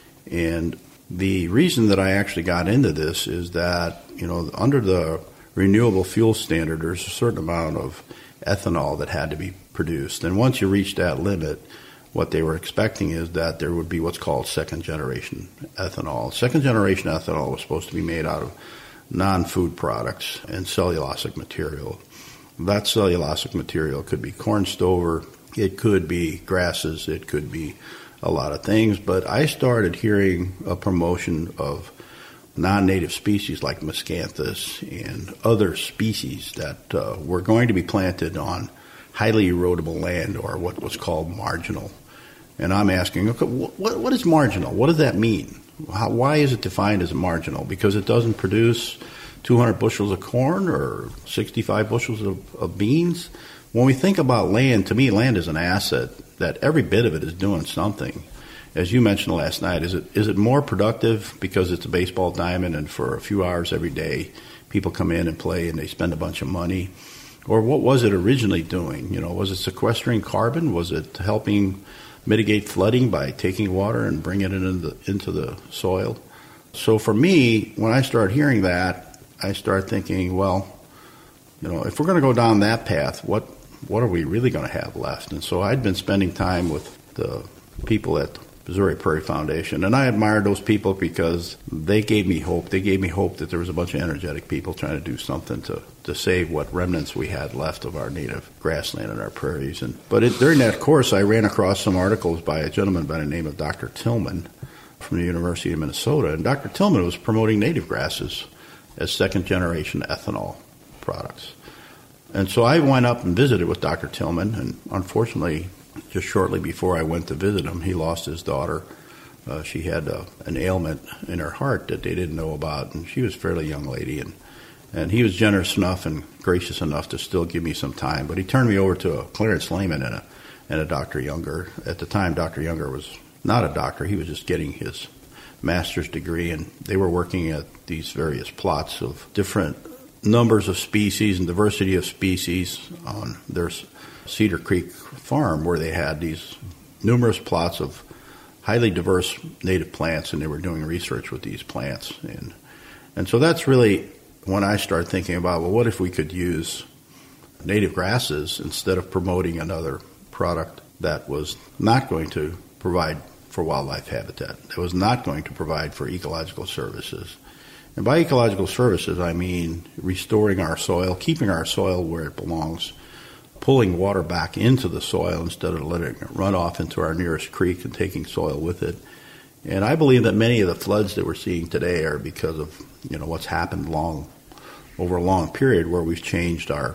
and the reason that I actually got into this is that, you know, under the renewable fuel standard, there's a certain amount of ethanol that had to be produced. And once you reach that limit, what they were expecting is that there would be what's called second-generation ethanol. Second-generation ethanol was supposed to be made out of non-food products and cellulosic material. That cellulosic material could be corn stover, it could be grasses, it could be a lot of things. But I started hearing a promotion of non-native species like miscanthus and other species that uh, were going to be planted on highly erodible land, or what was called marginal. And I'm asking, okay, what, what is marginal? What does that mean? How, why is it defined as marginal? Because it doesn't produce two hundred bushels of corn or sixty-five bushels of, of beans? When we think about land, to me, land is an asset that every bit of it is doing something. As you mentioned last night, is it is it more productive because it's a baseball diamond and for a few hours every day people come in and play and they spend a bunch of money? Or what was it originally doing? You know, was it sequestering carbon? Was it helping mitigate flooding by taking water and bringing it into the, into the soil? So for me, when I start hearing that, I start thinking, well, you know, if we're going to go down that path, what what are we really going to have left? And so I'd been spending time with the people at Missouri Prairie Foundation, and I admired those people because they gave me hope. They gave me hope that there was a bunch of energetic people trying to do something to, to save what remnants we had left of our native grassland and our prairies. And but it, during that course, I ran across some articles by a gentleman by the name of Doctor Tillman from the University of Minnesota, and Doctor Tillman was promoting native grasses as second-generation ethanol products. And so I went up and visited with Doctor Tillman, and unfortunately, just shortly before I went to visit him, he lost his daughter. Uh, she had uh, an ailment in her heart that they didn't know about, and she was a fairly young lady. And, and he was generous enough and gracious enough to still give me some time. But he turned me over to a Clarence Lehman and a, and a Doctor Younger. At the time, Doctor Younger was not a doctor. He was just getting his master's degree, and they were working at these various plots of different numbers of species and diversity of species on their Cedar Creek farm, where they had these numerous plots of highly diverse native plants, and they were doing research with these plants. And and so that's really when I started thinking about, well, what if we could use native grasses instead of promoting another product that was not going to provide for wildlife habitat, that was not going to provide for ecological services. And by ecological services, I mean restoring our soil, keeping our soil where it belongs, pulling water back into the soil instead of letting it run off into our nearest creek and taking soil with it. And I believe that many of the floods that we're seeing today are because of, you know, what's happened long over a long period, where we've changed our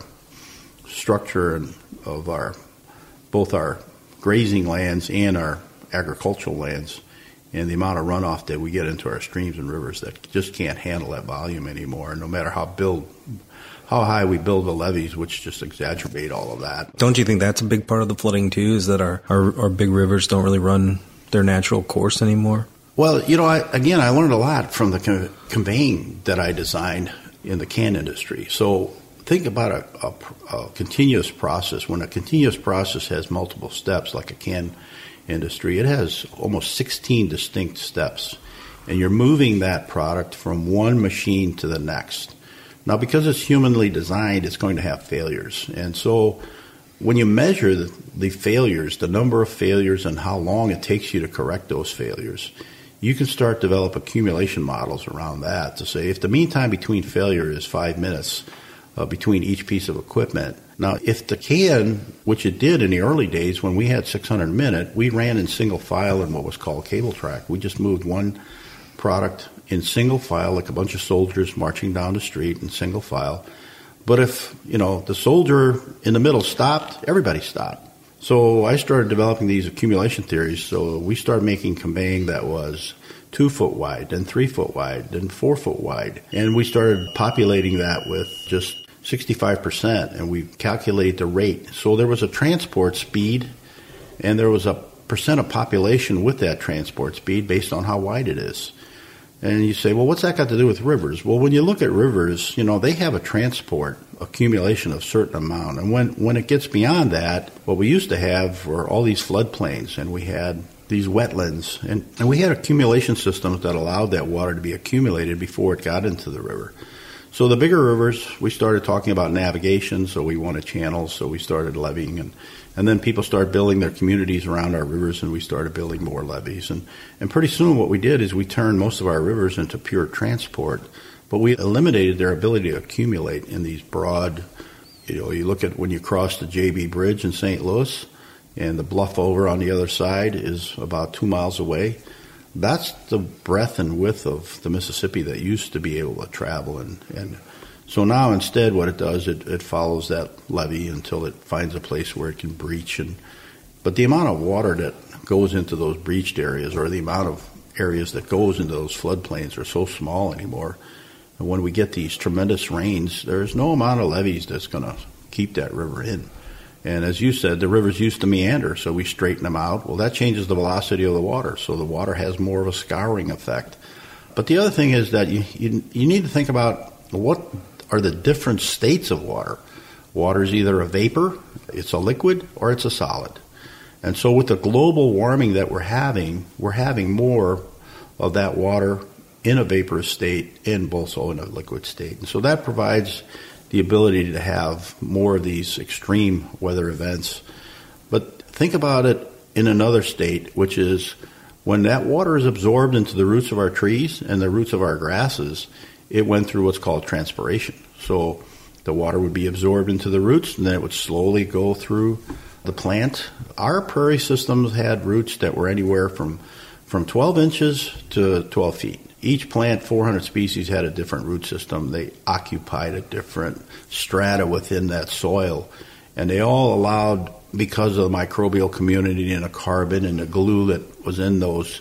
structure and of our both our grazing lands and our agricultural lands, and the amount of runoff that we get into our streams and rivers that just can't handle that volume anymore, no matter how build how high we build the levees, which just exacerbate all of that. Don't you think that's a big part of the flooding too, is that our, our, our big rivers don't really run their natural course anymore? Well, you know, I, again, I learned a lot from the con- conveying that I designed in the can industry. So think about a, a, a continuous process. When a continuous process has multiple steps, like a can industry, it has almost sixteen distinct steps, and you're moving that product from one machine to the next. Now, because it's humanly designed, it's going to have failures. And so when you measure the, the failures, the number of failures and how long it takes you to correct those failures, you can start to develop accumulation models around that to say if the mean time between failure is five minutes uh, between each piece of equipment. Now, if the can, which it did in the early days when we had six hundred minute, we ran in single file in what was called cable track. We just moved one product in single file, like a bunch of soldiers marching down the street in single file. But if, you know, the soldier in the middle stopped, everybody stopped. So I started developing these accumulation theories. So we started making conveying that was two foot wide, then three foot wide, then four foot wide. And we started populating that with just sixty-five percent, and we calculate the rate. So there was a transport speed, and there was a percent of population with that transport speed based on how wide it is. And you say, well, what's that got to do with rivers? Well, when you look at rivers, you know, they have a transport accumulation of a certain amount. And when, when it gets beyond that, what we used to have were all these floodplains, and we had these wetlands, and, and we had accumulation systems that allowed that water to be accumulated before it got into the river. So the bigger rivers, we started talking about navigation, so we wanted channels, so we started leveeing, and, and then people started building their communities around our rivers, and we started building more levees. And, and pretty soon what we did is we turned most of our rivers into pure transport, but we eliminated their ability to accumulate in these broad, you know, you look at when you cross the J B Bridge in Saint Louis, and the bluff over on the other side is about two miles away. That's the breadth and width of the Mississippi that used to be able to travel. And, and so now instead what it does, it, it follows that levee until it finds a place where it can breach. And But the amount of water that goes into those breached areas, or the amount of areas that goes into those floodplains, are so small anymore. And when we get these tremendous rains, there's no amount of levees that's going to keep that river in. And as you said, the rivers used to meander, so we straighten them out. Well, that changes the velocity of the water, so the water has more of a scouring effect. But the other thing is that you, you, you need to think about what are the different states of water. Water is either a vapor, it's a liquid, or it's a solid. And so with the global warming that we're having, we're having more of that water in a vaporous state and also in a liquid state. And so that provides the ability to have more of these extreme weather events. But think about it in another state, which is when that water is absorbed into the roots of our trees and the roots of our grasses, it went through what's called transpiration. So the water would be absorbed into the roots, and then it would slowly go through the plant. Our prairie systems had roots that were anywhere from, from twelve inches to twelve feet. Each plant, four hundred species, had a different root system. They occupied a different strata within that soil. And they all allowed, because of the microbial community and the carbon and the glue that was in those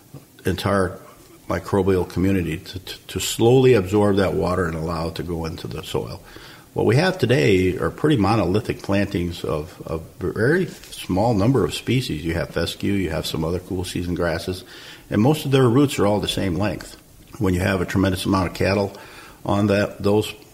entire microbial community, to, to, to slowly absorb that water and allow it to go into the soil. What we have today are pretty monolithic plantings of a very small number of species. You have fescue, you have some other cool season grasses, and most of their roots are all the same length. When you have a tremendous amount of cattle on that those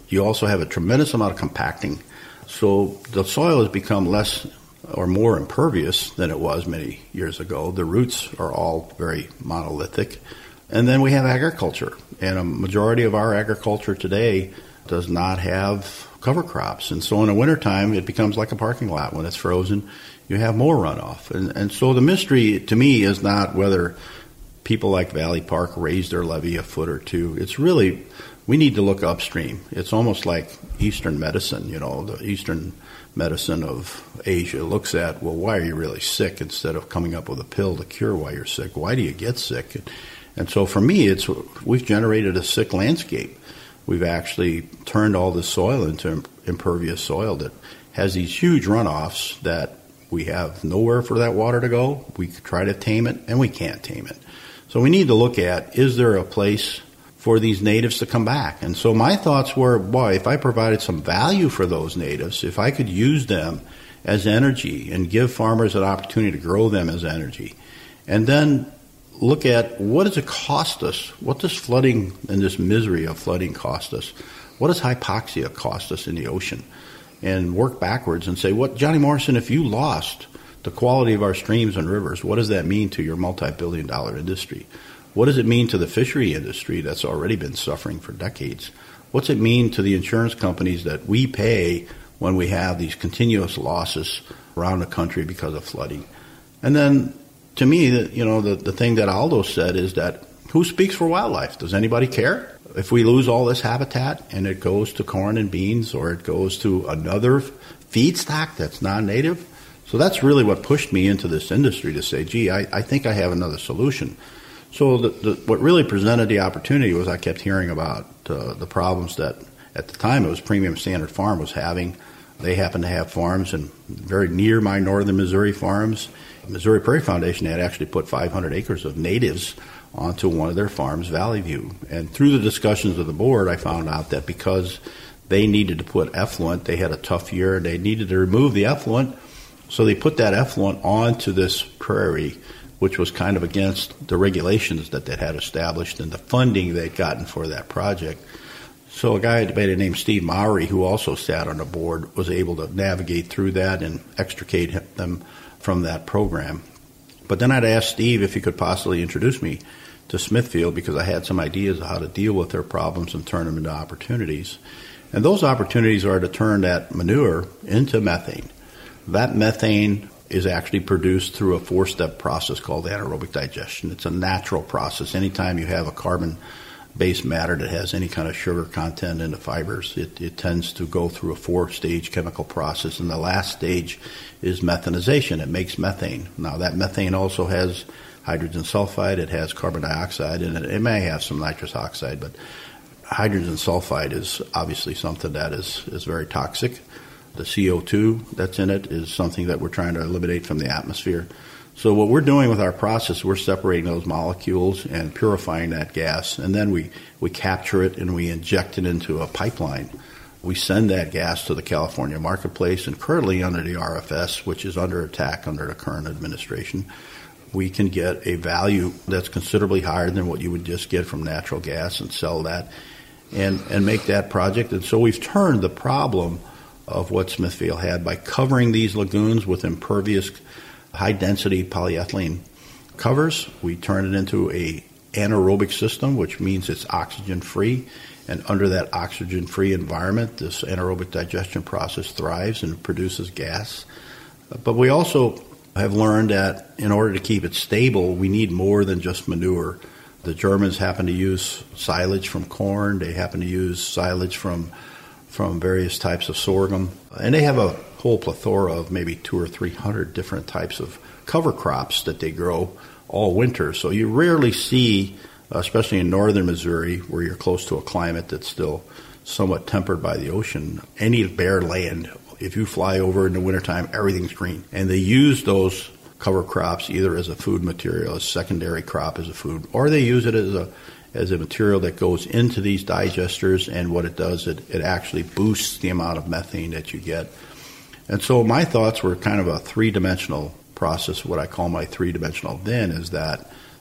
you also have a tremendous amount of compacting. So the soil has become less or more impervious than it was many years ago. The roots are all very monolithic. And then we have agriculture. And a majority of our agriculture today does not have cover crops. And so in the wintertime, it becomes like a parking lot. When it's frozen, you have more runoff. And, and so the mystery to me is not whether people like Valley Park raise their levee a foot or two. It's really, we need to look upstream. It's almost like Eastern medicine, you know, the Eastern medicine of Asia looks at, well, why are you really sick, instead of coming up with a pill to cure why you're sick. Why do you get sick? And, and so for me, it's we've generated a sick landscape. We've actually turned all this soil into impervious soil that has these huge runoffs that we have nowhere for that water to go. We try to tame it, and we can't tame it. So we need to look at, is there a place for these natives to come back? And so my thoughts were, boy, if I provided some value for those natives, if I could use them as energy and give farmers an opportunity to grow them as energy, and then look at what does it cost us? What does flooding and this misery of flooding cost us? What does hypoxia cost us in the ocean? And work backwards and say, what, Johnny Morrison, if you lost the quality of our streams and rivers, what does that mean to your multi-billion dollar industry? What does it mean to the fishery industry that's already been suffering for decades? What's it mean to the insurance companies that we pay when we have these continuous losses around the country because of flooding? And then, to me, the, you know, the, the thing that Aldo said is that who speaks for wildlife? Does anybody care? If we lose all this habitat and it goes to corn and beans, or it goes to another feedstock that's non-native? So that's really what pushed me into this industry, to say, gee, I, I think I have another solution. So the, the, what really presented the opportunity was I kept hearing about uh, the problems that, at the time, it was Premium Standard Farm was having. They happened to have farms and very near my northern Missouri farms. Missouri Prairie Foundation had actually put five hundred acres of natives onto one of their farms, Valley View. And through the discussions of the board, I found out that because they needed to put effluent, they had a tough year, and they needed to remove the effluent. So they put that effluent onto this prairie, which was kind of against the regulations that they had established and the funding they'd gotten for that project. So a guy by the name Steve Mowry, who also sat on the board, was able to navigate through that and extricate them from that program. But then I'd asked Steve if he could possibly introduce me to Smithfield, because I had some ideas of how to deal with their problems and turn them into opportunities. And those opportunities are to turn that manure into methane. That methane is actually produced through a four-step process called anaerobic digestion. It's a natural process. Anytime you have a carbon-based matter that has any kind of sugar content in the fibers, it, it tends to go through a four-stage chemical process. And the last stage is methanization. It makes methane. Now, that methane also has hydrogen sulfide. It has carbon dioxide, and it, it may have some nitrous oxide, but hydrogen sulfide is obviously something that is, is very toxic. The C O two that's in it is something that we're trying to eliminate from the atmosphere. So what we're doing with our process, we're separating those molecules and purifying that gas, and then we, we capture it and we inject it into a pipeline. We send that gas to the California marketplace, and currently under the R F S, which is under attack under the current administration, we can get a value that's considerably higher than what you would just get from natural gas and sell that and, and make that project. And so we've turned the problem of what Smithfield had by covering these lagoons with impervious, high-density polyethylene covers. We turn it into a anaerobic system, which means it's oxygen-free. And under that oxygen-free environment, this anaerobic digestion process thrives and produces gas. But we also have learned that in order to keep it stable, we need more than just manure. The Germans happen to use silage from corn. They happen to use silage from from various types of sorghum. And they have a whole plethora of maybe two or three hundred different types of cover crops that they grow all winter. So you rarely see, especially in northern Missouri, where you're close to a climate that's still somewhat tempered by the ocean, any bare land. If you fly over in the wintertime, everything's green. And they use those cover crops either as a food material, as secondary crop as a food, or they use it as a as a material that goes into these digesters, and what it does, it, it actually boosts the amount of methane that you get. And so my thoughts were kind of a three-dimensional process. What I call my three-dimensional then is that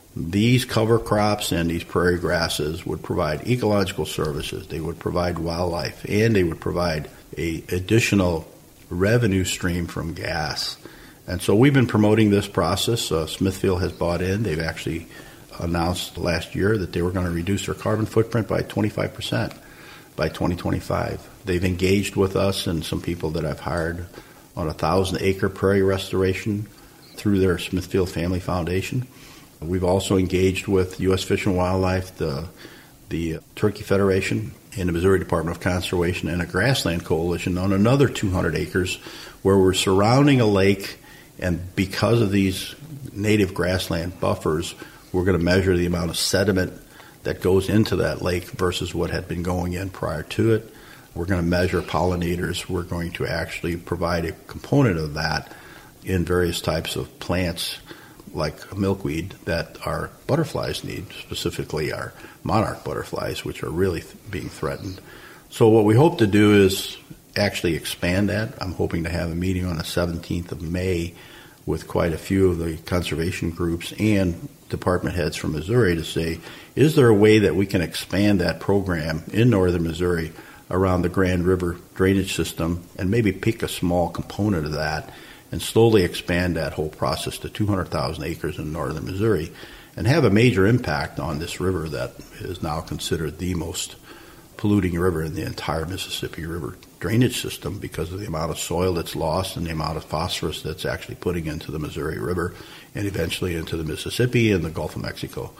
these cover crops and these prairie grasses would provide ecological services, they would provide wildlife, and they would provide a additional revenue stream from gas. And so we've been promoting this process. Uh, Smithfield has bought in. They've actually announced last year that they were going to reduce their carbon footprint by twenty-five percent by twenty twenty-five. They've engaged with us and some people that I've hired on a thousand acre prairie restoration through their Smithfield Family Foundation. We've also engaged with U S Fish and Wildlife, the the Turkey Federation, and the Missouri Department of Conservation, and a grassland coalition on another two hundred acres where we're surrounding a lake, and because of these native grassland buffers, we're going to measure the amount of sediment that goes into that lake versus what had been going in prior to it. We're going to measure pollinators. We're going to actually provide a component of that in various types of plants like milkweed that our butterflies need, specifically our monarch butterflies, which are really th- being threatened. So what we hope to do is actually expand that. I'm hoping to have a meeting on the seventeenth of May with quite a few of the conservation groups and department heads from Missouri to say, is there a way that we can expand that program in northern Missouri around the Grand River drainage system and maybe pick a small component of that and slowly expand that whole process to two hundred thousand acres in northern Missouri and have a major impact on this river that is now considered the most polluting river in the entire Mississippi River drainage system because of the amount of soil that's lost and the amount of phosphorus that's actually putting into the Missouri River and eventually into the Mississippi and the Gulf of Mexico.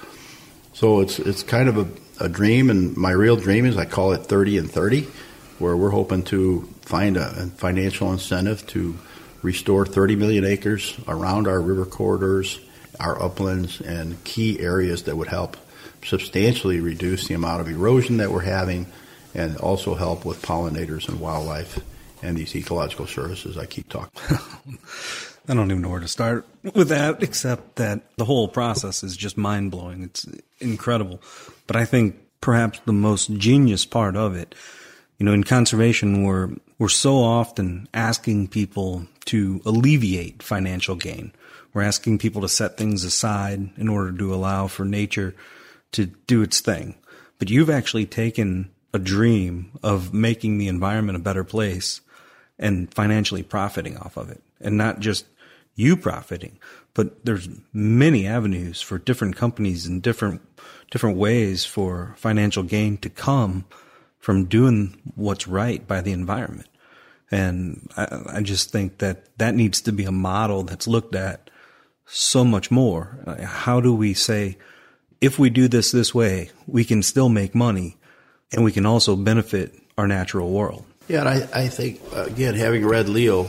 So it's it's kind of a, a dream, and my real dream is I call it thirty and thirty, where we're hoping to find a, a financial incentive to restore thirty million acres around our river corridors, our uplands, and key areas that would help substantially reduce the amount of erosion that we're having and also help with pollinators and wildlife and these ecological services I keep talking about. I don't even know where to start with that, except that the whole process is just mind-blowing. It's incredible. But I think perhaps the most genius part of it, you know, in conservation, we're, we're so often asking people to alleviate financial gain. We're asking people to set things aside in order to allow for nature to do its thing. But you've actually taken a dream of making the environment a better place and financially profiting off of it. And not just you profiting, but there's many avenues for different companies and different different ways for financial gain to come from doing what's right by the environment. And I, I just think that that needs to be a model that's looked at so much more. How do we say, if we do this this way, we can still make money and we can also benefit our natural world? Yeah, and I, I think, again, having read Leo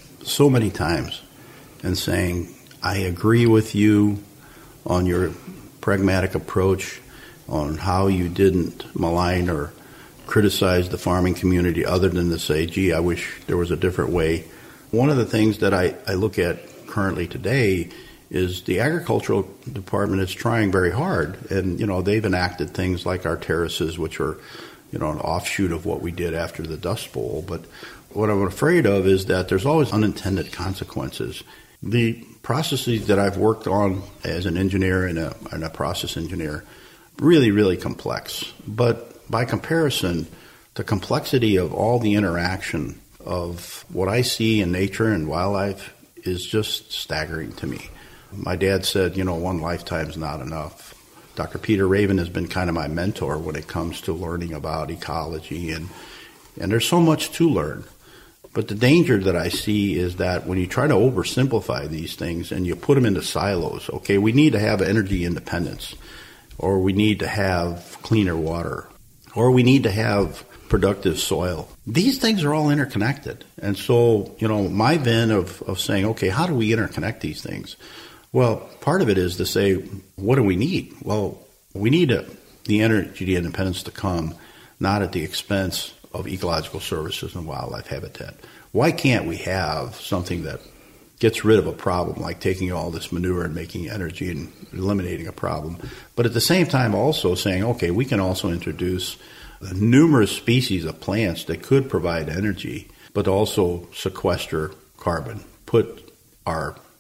so many times and saying, I agree with you on your pragmatic approach on how you didn't malign or criticize the farming community other than to say, gee, I wish there was a different way. One of the things that I, I look at currently today is the agricultural department is trying very hard. And, you know, they've enacted things like our terraces, which are, you know, an offshoot of what we did after the Dust Bowl. But what I'm afraid of is that there's always unintended consequences. The processes that I've worked on as an engineer and a, and a process engineer, really, really complex. But by comparison, the complexity of all the interaction of what I see in nature and wildlife is just staggering to me. My dad said, you know, one lifetime's not enough. Doctor Peter Raven has been kind of my mentor when it comes to learning about ecology, and and there's so much to learn. But the danger that I see is that when you try to oversimplify these things and you put them into silos, okay, we need to have energy independence, or we need to have cleaner water, or we need to have productive soil. These things are all interconnected. And so, you know, my vein of, of saying, okay, how do we interconnect these things? Well, part of it is to say, what do we need? Well, we need a, the energy independence to come not at the expense of ecological services and wildlife habitat. Why can't we have something that gets rid of a problem, like taking all this manure and making energy and eliminating a problem, but at the same time also saying, okay, we can also introduce numerous species of plants that could provide energy, but also sequester carbon, put our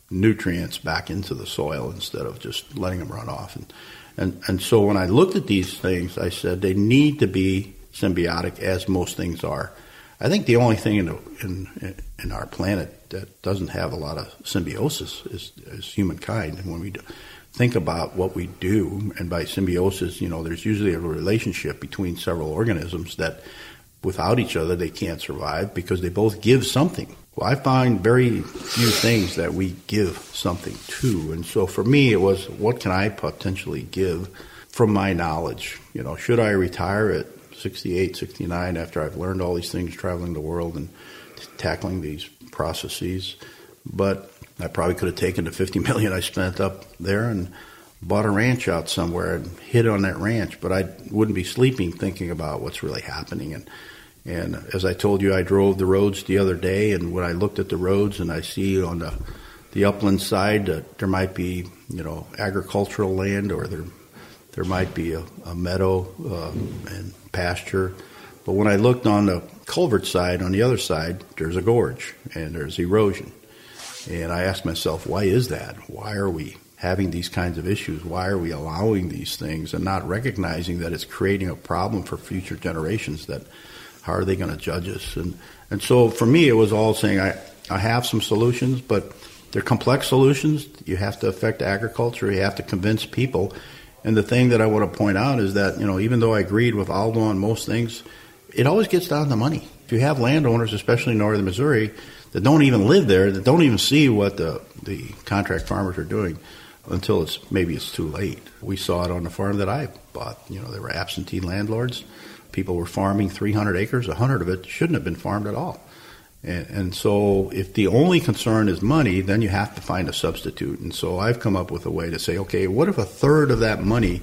nutrients back into the soil instead of just letting them run off. And, and, and so when I looked at these things, I said they need to be symbiotic, as most things are. I think the only thing in, the, in, in our planet that doesn't have a lot of symbiosis is, is humankind. And when we do, think about what we do, and by symbiosis, you know, there's usually a relationship between several organisms that without each other they can't survive because they both give something. Well, I find very few things that we give something to. And so for me, it was, what can I potentially give from my knowledge? You know, should I retire at sixty-eight, sixty-nine after I've learned all these things traveling the world and tackling these processes? But I probably could have taken the fifty million dollars I spent up there and bought a ranch out somewhere and hid on that ranch. But I wouldn't be sleeping thinking about what's really happening. And And as I told you, I drove the roads the other day, and when I looked at the roads and I see on the the upland side that there might be, you know, agricultural land, or there there might be a, a meadow um, and pasture. But when I looked on the culvert side, on the other side, there's a gorge and there's erosion. And I asked myself, why is that? Why are we having these kinds of issues? Why are we allowing these things and not recognizing that it's creating a problem for future generations? That how are they going to judge us? And and so for me, it was all saying I, I have some solutions, but they're complex solutions. You have to affect agriculture. You have to convince people. And the thing that I want to point out is that, you know, even though I agreed with Aldo on most things, it always gets down to money. If you have landowners, especially in northern Missouri, that don't even live there, that don't even see what the, the contract farmers are doing until it's maybe it's too late. We saw it on the farm that I bought. You know, there were absentee landlords. People were farming three hundred acres. one hundred of it shouldn't have been farmed at all. And, and so if the only concern is money, then you have to find a substitute. And so I've come up with a way to say, okay, what if a third of that money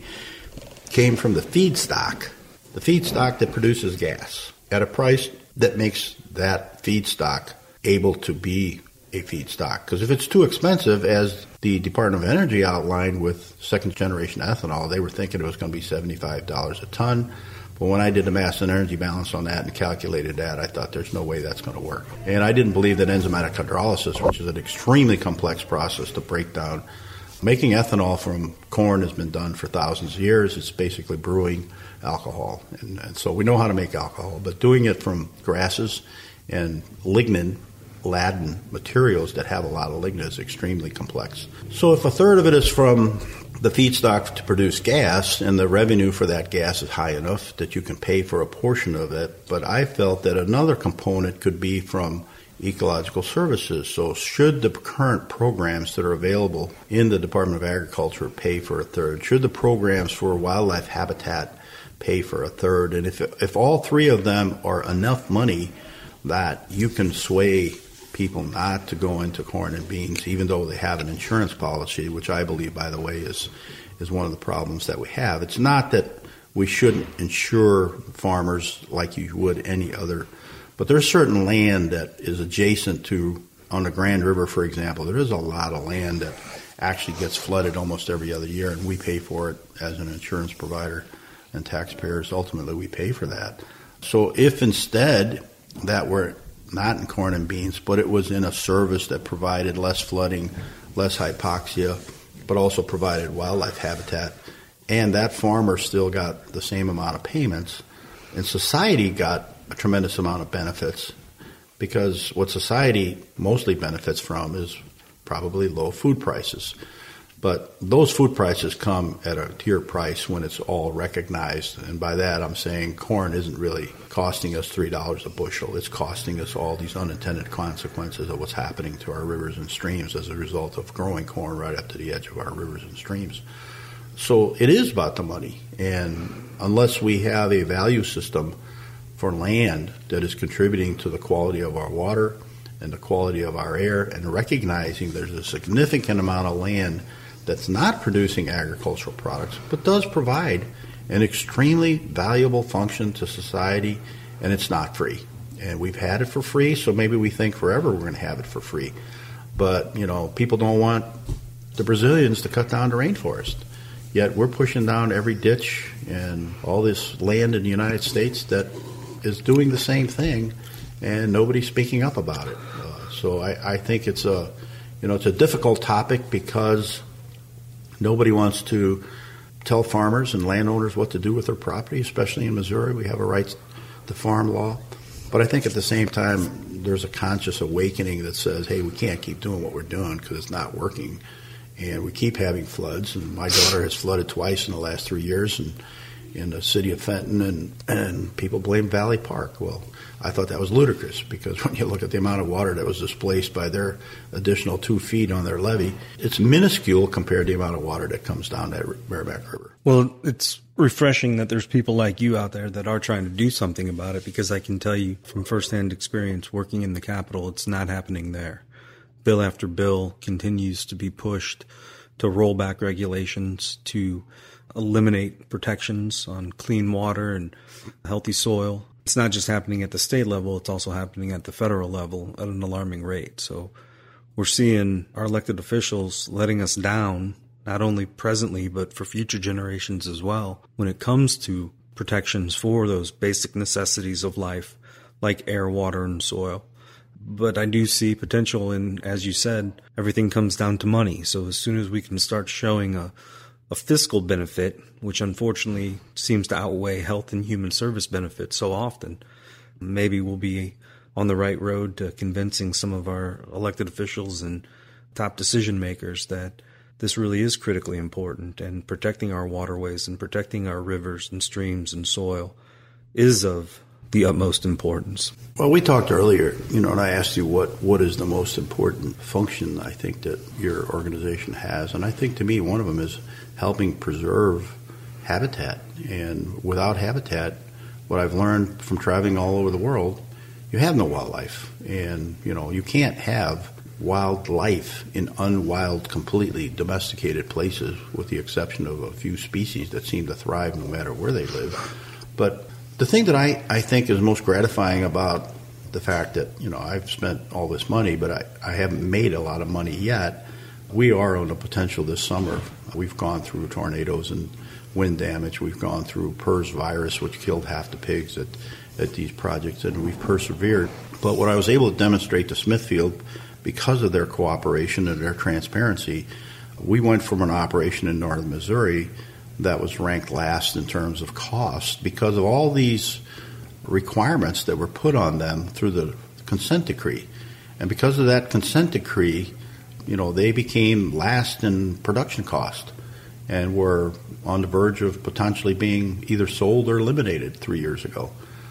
came from the feedstock, the feedstock that produces gas, at a price that makes that feedstock able to be a feedstock? Because if it's too expensive, as the Department of Energy outlined with second-generation ethanol, they were thinking it was going to be seventy-five dollars a ton. But when I did the mass and energy balance on that and calculated that, I thought there's no way that's going to work. And I didn't believe that enzymatic hydrolysis, which is an extremely complex process to break down. Making ethanol from corn has been done for thousands of years. It's basically brewing alcohol. And, and so we know how to make alcohol. But doing it from grasses and lignin, laden materials that have a lot of lignin is extremely complex. So if a third of it is from the feedstock to produce gas, and the revenue for that gas is high enough that you can pay for a portion of it. But I felt that another component could be from ecological services. So should the current programs that are available in the Department of Agriculture pay for a third? Should the programs for wildlife habitat pay for a third? And if if all three of them are enough money that you can sway people not to go into corn and beans, even though they have an insurance policy, which I believe, by the way, is is one of the problems that we have. It's not that we shouldn't insure farmers like you would any other, but there's certain land that is adjacent to, on the Grand River, for example, there is a lot of land that actually gets flooded almost every other year, and we pay for it as an insurance provider, and taxpayers, ultimately, we pay for that. So if instead that were not in corn and beans, but it was in a service that provided less flooding, less hypoxia, but also provided wildlife habitat, and that farmer still got the same amount of payments, and society got a tremendous amount of benefits, because what society mostly benefits from is probably low food prices. But those food prices come at a tier price when it's all recognized. And by that, I'm saying corn isn't really costing us three dollars a bushel. It's costing us all these unintended consequences of what's happening to our rivers and streams as a result of growing corn right up to the edge of our rivers and streams. So it is about the money. And unless we have a value system for land that is contributing to the quality of our water and the quality of our air, and recognizing there's a significant amount of land that's not producing agricultural products, but does provide an extremely valuable function to society, and it's not free. And we've had it for free, so maybe we think forever we're going to have it for free. But, you know, people don't want the Brazilians to cut down the rainforest. Yet we're pushing down every ditch and all this land in the United States that is doing the same thing, and nobody's speaking up about it. Uh, so I, I think it's a You know, it's a difficult topic because nobody wants to tell farmers and landowners what to do with their property, especially in Missouri. We have a rights to farm law. But I think at the same time, there's a conscious awakening that says, hey, we can't keep doing what we're doing because it's not working. And we keep having floods. And my daughter has flooded twice in the last three years in, in the city of Fenton, and, and people blame Valley Park. Well, I thought that was ludicrous because when you look at the amount of water that was displaced by their additional two feet on their levee, it's minuscule compared to the amount of water that comes down that Meramec River. Well, it's refreshing that there's people like you out there that are trying to do something about it, because I can tell you from firsthand experience working in the Capitol, it's not happening there. Bill after bill continues to be pushed to roll back regulations, to eliminate protections on clean water and healthy soil. It's not just happening at the state level, it's also happening at the federal level at an alarming rate. So we're seeing our elected officials letting us down, not only presently, but for future generations as well, when it comes to protections for those basic necessities of life, like air, water, and soil. But I do see potential in, as you said, everything comes down to money. So as soon as we can start showing a a fiscal benefit, which unfortunately seems to outweigh health and human service benefits so often, maybe we'll be on the right road to convincing some of our elected officials and top decision makers that this really is critically important, and protecting our waterways and protecting our rivers and streams and soil is of the utmost importance. Well, we talked earlier, you know, and I asked you what, what is the most important function I think that your organization has. And I think to me one of them is helping preserve habitat. And without habitat, what I've learned from traveling all over the world, you have no wildlife. And, you know, you can't have wildlife in unwild, completely domesticated places, with the exception of a few species that seem to thrive no matter where they live. But the thing that I, I think is most gratifying about the fact that, you know, I've spent all this money, but I, I haven't made a lot of money yet. We are on the potential this summer. We've gone through tornadoes and wind damage. We've gone through PRRS virus, which killed half the pigs at, at these projects, and we've persevered. But what I was able to demonstrate to Smithfield, because of their cooperation and their transparency, we went from an operation in northern Missouri that was ranked last in terms of cost because of all these requirements that were put on them through the consent decree. And because of that consent decree, you know, they became last in production cost and were on the verge of potentially being either sold or eliminated three years ago.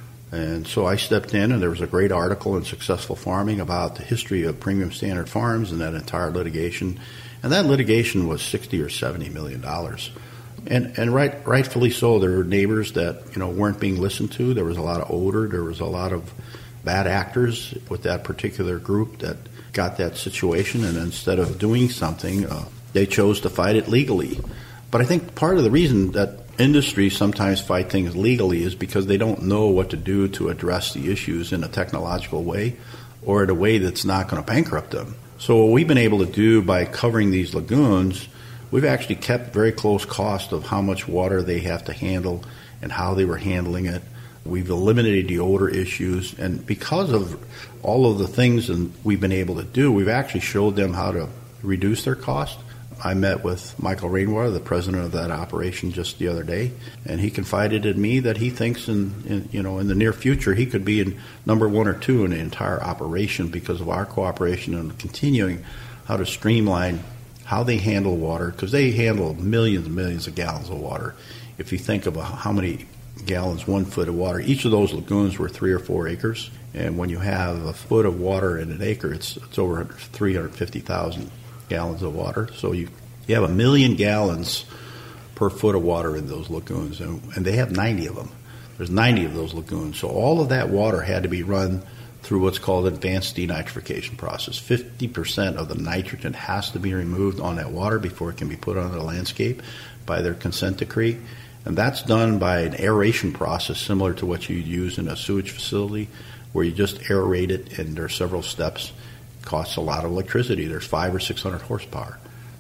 And so I stepped in, and there was a great article in Successful Farming about the history of Premium Standard Farms and that entire litigation. And that litigation was sixty or seventy million dollars. And and right rightfully so. There were neighbors that, you know, weren't being listened to. There was a lot of odor. There was a lot of bad actors with that particular group that got that situation, and instead of doing something, uh, they chose to fight it legally. But I think part of the reason that industries sometimes fight things legally is because they don't know what to do to address the issues in a technological way or in a way that's not going to bankrupt them. So what we've been able to do by covering these lagoons, we've actually kept very close cost of how much water they have to handle and how they were handling it. We've eliminated the odor issues, and because of all of the things that we've been able to do, we've actually showed them how to reduce their cost. I met with Michael Rainwater, the president of that operation, just the other day, and he confided in me that he thinks in, in you know in the near future he could be in number one or two in the entire operation because of our cooperation and continuing how to streamline how they handle water, because they handle millions and millions of gallons of water. If you think of how many gallons, one foot of water, each of those lagoons were three or four acres, and when you have a foot of water in an acre, it's it's over three hundred fifty thousand gallons of water. So you you have a million gallons per foot of water in those lagoons, and, and they have ninety of them. There's ninety of those lagoons. So all of that water had to be run through what's called advanced denitrification process. fifty percent of the nitrogen has to be removed on that water before it can be put on the landscape by their consent decree. And that's done by an aeration process similar to what you'd use in a sewage facility, where you just aerate it, and there are several steps. It costs a lot of electricity. There's five or six hundred horsepower.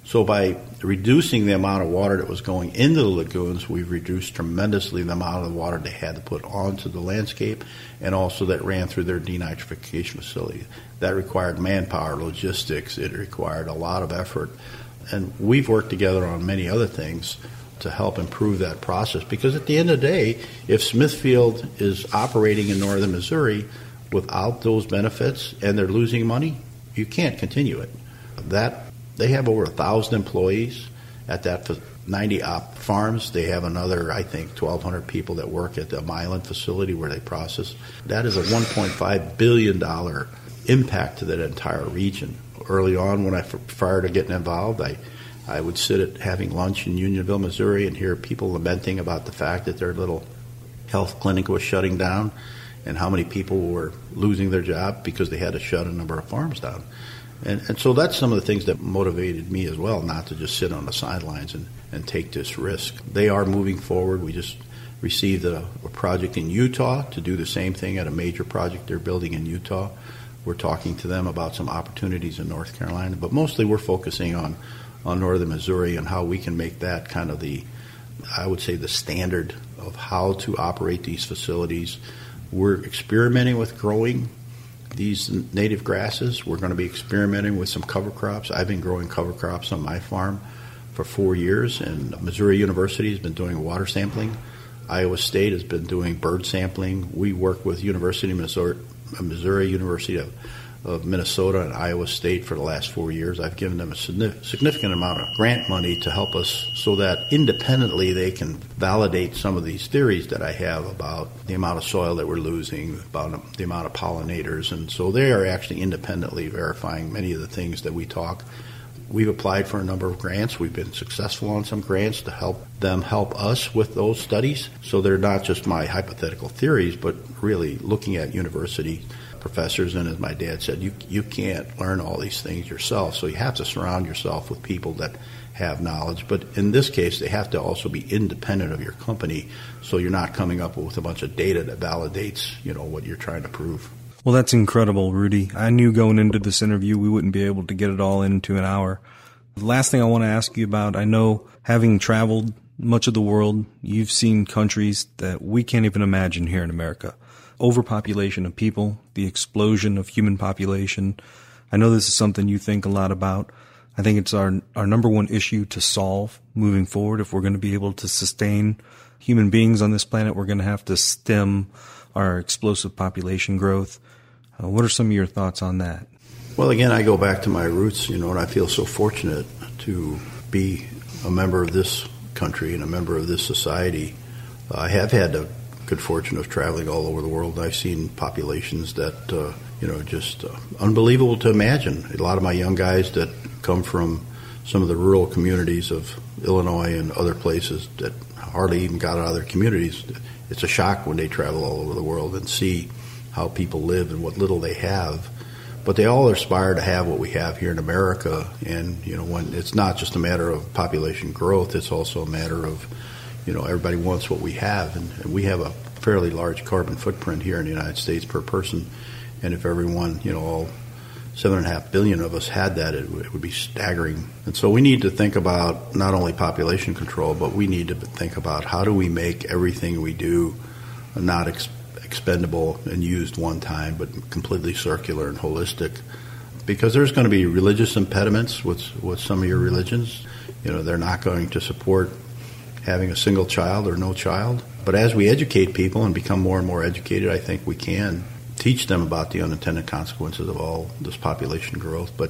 So by reducing the amount of water that was going into the lagoons, we've reduced tremendously the amount of water they had to put onto the landscape, and also that ran through their denitrification facility. That required manpower, logistics. It required a lot of effort. And we've worked together on many other things to help improve that process, because at the end of the day, if Smithfield is operating in northern Missouri without those benefits and they're losing money, you can't continue it. That They have over one thousand employees at that ninety op farms. They have another, I think, twelve hundred people that work at the Milan facility where they process. That is a one point five billion dollars impact to that entire region. Early on, when I, prior to getting involved, I, I would sit at having lunch in Unionville, Missouri, and hear people lamenting about the fact that their little health clinic was shutting down and how many people were losing their job because they had to shut a number of farms down. And, and so that's some of the things that motivated me as well, not to just sit on the sidelines and, and take this risk. They are moving forward. We just received a, a project in Utah to do the same thing at a major project they're building in Utah. We're talking to them about some opportunities in North Carolina, but mostly we're focusing on, on northern Missouri and how we can make that kind of the, I would say, the standard of how to operate these facilities. We're experimenting with growing these native grasses. We're going to be experimenting with some cover crops. I've been growing cover crops on my farm for four years, and Missouri University has been doing water sampling. Iowa State has been doing bird sampling. We work with University of Missouri, Missouri University of, of Minnesota and Iowa State for the last four years. I've given them a significant amount of grant money to help us so that independently they can validate some of these theories that I have about the amount of soil that we're losing, about the amount of pollinators. And so they are actually independently verifying many of the things that we talk. We've applied for a number of grants. We've been successful on some grants to help them help us with those studies. So they're not just my hypothetical theories, but really looking at university professors. And as my dad said, you you can't learn all these things yourself. So you have to surround yourself with people that have knowledge. But in this case, they have to also be independent of your company, so you're not coming up with a bunch of data that validates, you know, what you're trying to prove. Well, that's incredible, Rudy. I knew going into this interview we wouldn't be able to get it all into an hour. The last thing I want to ask you about, I know having traveled much of the world, you've seen countries that we can't even imagine here in America. Overpopulation of people, the explosion of human population. I know this is something you think a lot about. I think it's our our number one issue to solve moving forward. If we're going to be able to sustain human beings on this planet, we're going to have to stem our explosive population growth. Uh, what are some of your thoughts on that? Well, again, I go back to my roots, you know, and I feel so fortunate to be a member of this country and a member of this society. Uh, I have had the good fortune of traveling all over the world. I've seen populations that, uh, you know, just uh, unbelievable to imagine. A lot of my young guys that come from some of the rural communities of Illinois and other places that hardly even got out of their communities, it's a shock when they travel all over the world and see how people live and what little they have. But they all aspire to have what we have here in America. And, you know, when it's not just a matter of population growth, it's also a matter of, you know, everybody wants what we have. And, and we have a fairly large carbon footprint here in the United States per person. And if everyone, you know, all seven and a half billion of us had that, it, it would be staggering. And so we need to think about not only population control, but we need to think about how do we make everything we do not ex- expendable and used one time, but completely circular and holistic. Because there's going to be religious impediments with, with some of your religions. You know, they're not going to support having a single child or no child. But as we educate people and become more and more educated, I think we can teach them about the unintended consequences of all this population growth. But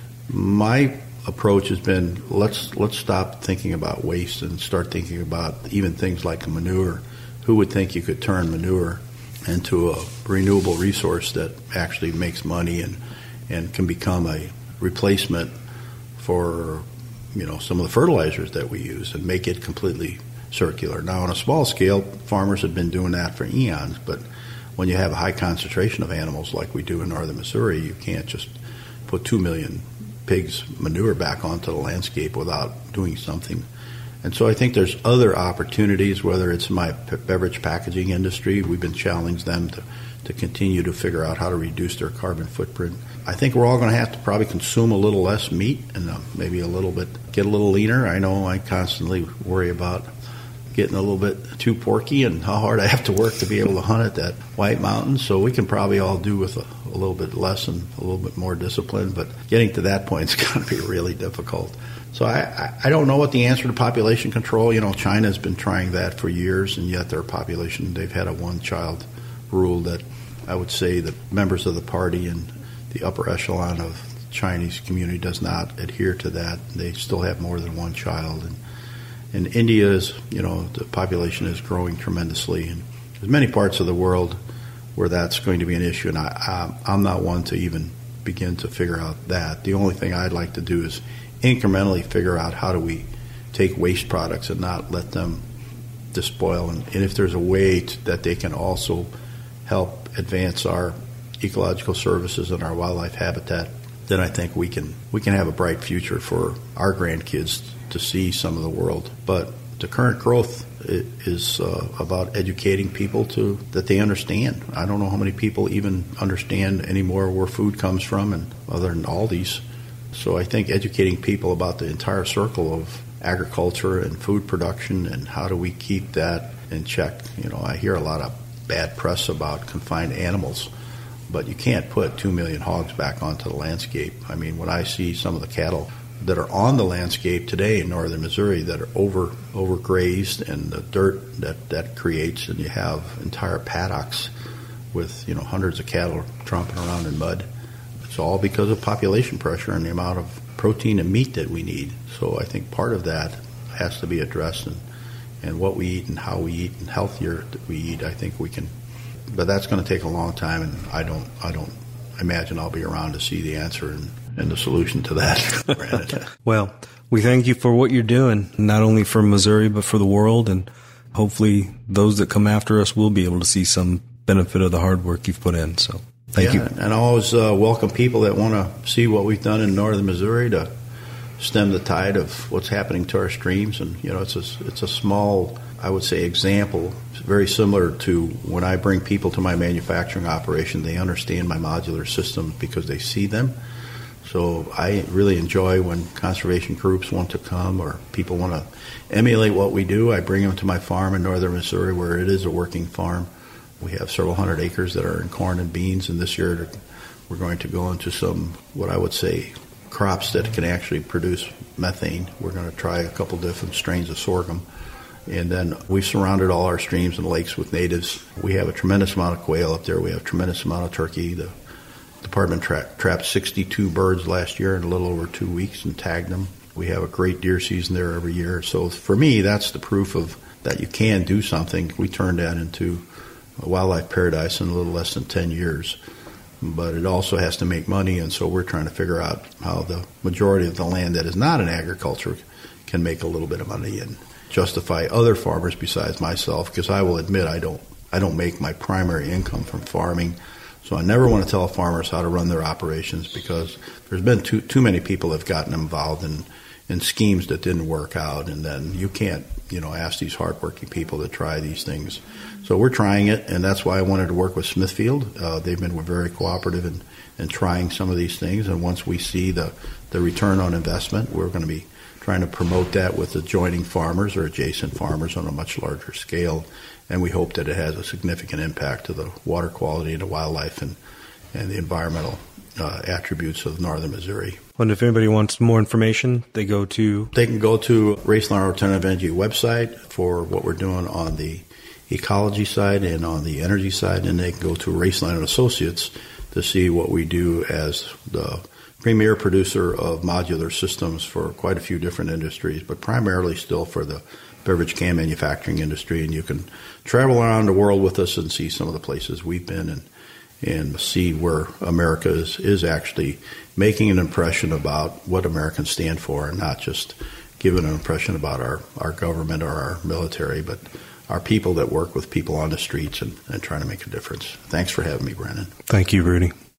my approach has been let's let's stop thinking about waste and start thinking about even things like manure. Who would think you could turn manure into a renewable resource that actually makes money and, and can become a replacement for, you know, some of the fertilizers that we use and make it completely circular. Now, on a small scale, farmers have been doing that for eons, but when you have a high concentration of animals like we do in northern Missouri, you can't just put two million pigs' manure back onto the landscape without doing something. And so I think there's other opportunities, whether it's my beverage packaging industry. We've been challenging them to, to continue to figure out how to reduce their carbon footprint. I think we're all going to have to probably consume a little less meat and uh, maybe a little bit, get a little leaner. I know I constantly worry about getting a little bit too porky and how hard I have to work to be able to hunt at that White Mountain. So we can probably all do with a, a little bit less and a little bit more discipline. But getting to that point is going to be really difficult. So I, I, I don't know what the answer to population control. You know, China's been trying that for years, and yet their population, they've had a one-child rule that I would say the members of the party and the upper echelon of the Chinese community does not adhere to that. They still have more than one child. And in India, is, you know, the population is growing tremendously. And there's many parts of the world where that's going to be an issue, and I, I, I'm not one to even begin to figure out that. The only thing I'd like to do is incrementally figure out how do we take waste products and not let them despoil, and, and if there's a way to, that they can also help advance our ecological services and our wildlife habitat, then I think we can we can have a bright future for our grandkids to see some of the world. But the current growth is uh, about educating people to that they understand. I don't know how many people even understand anymore where food comes from, and other than Aldi's. So I think educating people about the entire circle of agriculture and food production and how do we keep that in check. You know, I hear a lot of bad press about confined animals, but you can't put two million hogs back onto the landscape. I mean, when I see some of the cattle that are on the landscape today in northern Missouri that are over overgrazed, and the dirt that that creates, and you have entire paddocks with, you know, hundreds of cattle tromping around in mud. It's all because of population pressure and the amount of protein and meat that we need. So I think part of that has to be addressed, and, and what we eat and how we eat and healthier that we eat. I think we can, but that's going to take a long time, and I don't I don't imagine I'll be around to see the answer and, and the solution to that. Well, we thank you for what you're doing, not only for Missouri but for the world, and hopefully those that come after us will be able to see some benefit of the hard work you've put in. So thank yeah, you. And I always uh, welcome people that want to see what we've done in northern Missouri to stem the tide of what's happening to our streams. And, you know, it's a, it's a small, I would say, example. It's very similar to when I bring people to my manufacturing operation, they understand my modular systems because they see them. So I really enjoy when conservation groups want to come or people want to emulate what we do. I bring them to my farm in northern Missouri where it is a working farm. We have several hundred acres that are in corn and beans, and this year we're going to go into some, what I would say, crops that can actually produce methane. We're going to try a couple different strains of sorghum. And then we've surrounded all our streams and lakes with natives. We have a tremendous amount of quail up there. We have a tremendous amount of turkey. The department tra- trapped sixty-two birds last year in a little over two weeks and tagged them. We have a great deer season there every year. So for me, that's the proof of that you can do something. We turned that into a wildlife paradise in a little less than ten years. But it also has to make money, and so we're trying to figure out how the majority of the land that is not in agriculture can make a little bit of money and justify other farmers besides myself, because I will admit I don't I don't make my primary income from farming. So I never want to tell farmers how to run their operations, because there's been too too many people that have gotten involved in, in schemes that didn't work out, and then you can't, you know, ask these hardworking people to try these things. So we're trying it, and that's why I wanted to work with Smithfield. Uh, they've been very cooperative in, in trying some of these things, and once we see the, the return on investment, we're going to be trying to promote that with adjoining farmers or adjacent farmers on a much larger scale, and we hope that it has a significant impact to the water quality and the wildlife and, and the environmental uh, attributes of northern Missouri. And if anybody wants more information, they go to? They can go to Raceline Alternative Energy website for what we're doing on the ecology side and on the energy side, and they can go to Raceline and Associates to see what we do as the premier producer of modular systems for quite a few different industries, but primarily still for the beverage can manufacturing industry. And you can travel around the world with us and see some of the places we've been and and see where America is, is actually making an impression about what Americans stand for, and not just giving an impression about our, our government or our military, but our people that work with people on the streets and, and trying to make a difference. Thanks for having me, Brandon. Thank you, Rudy.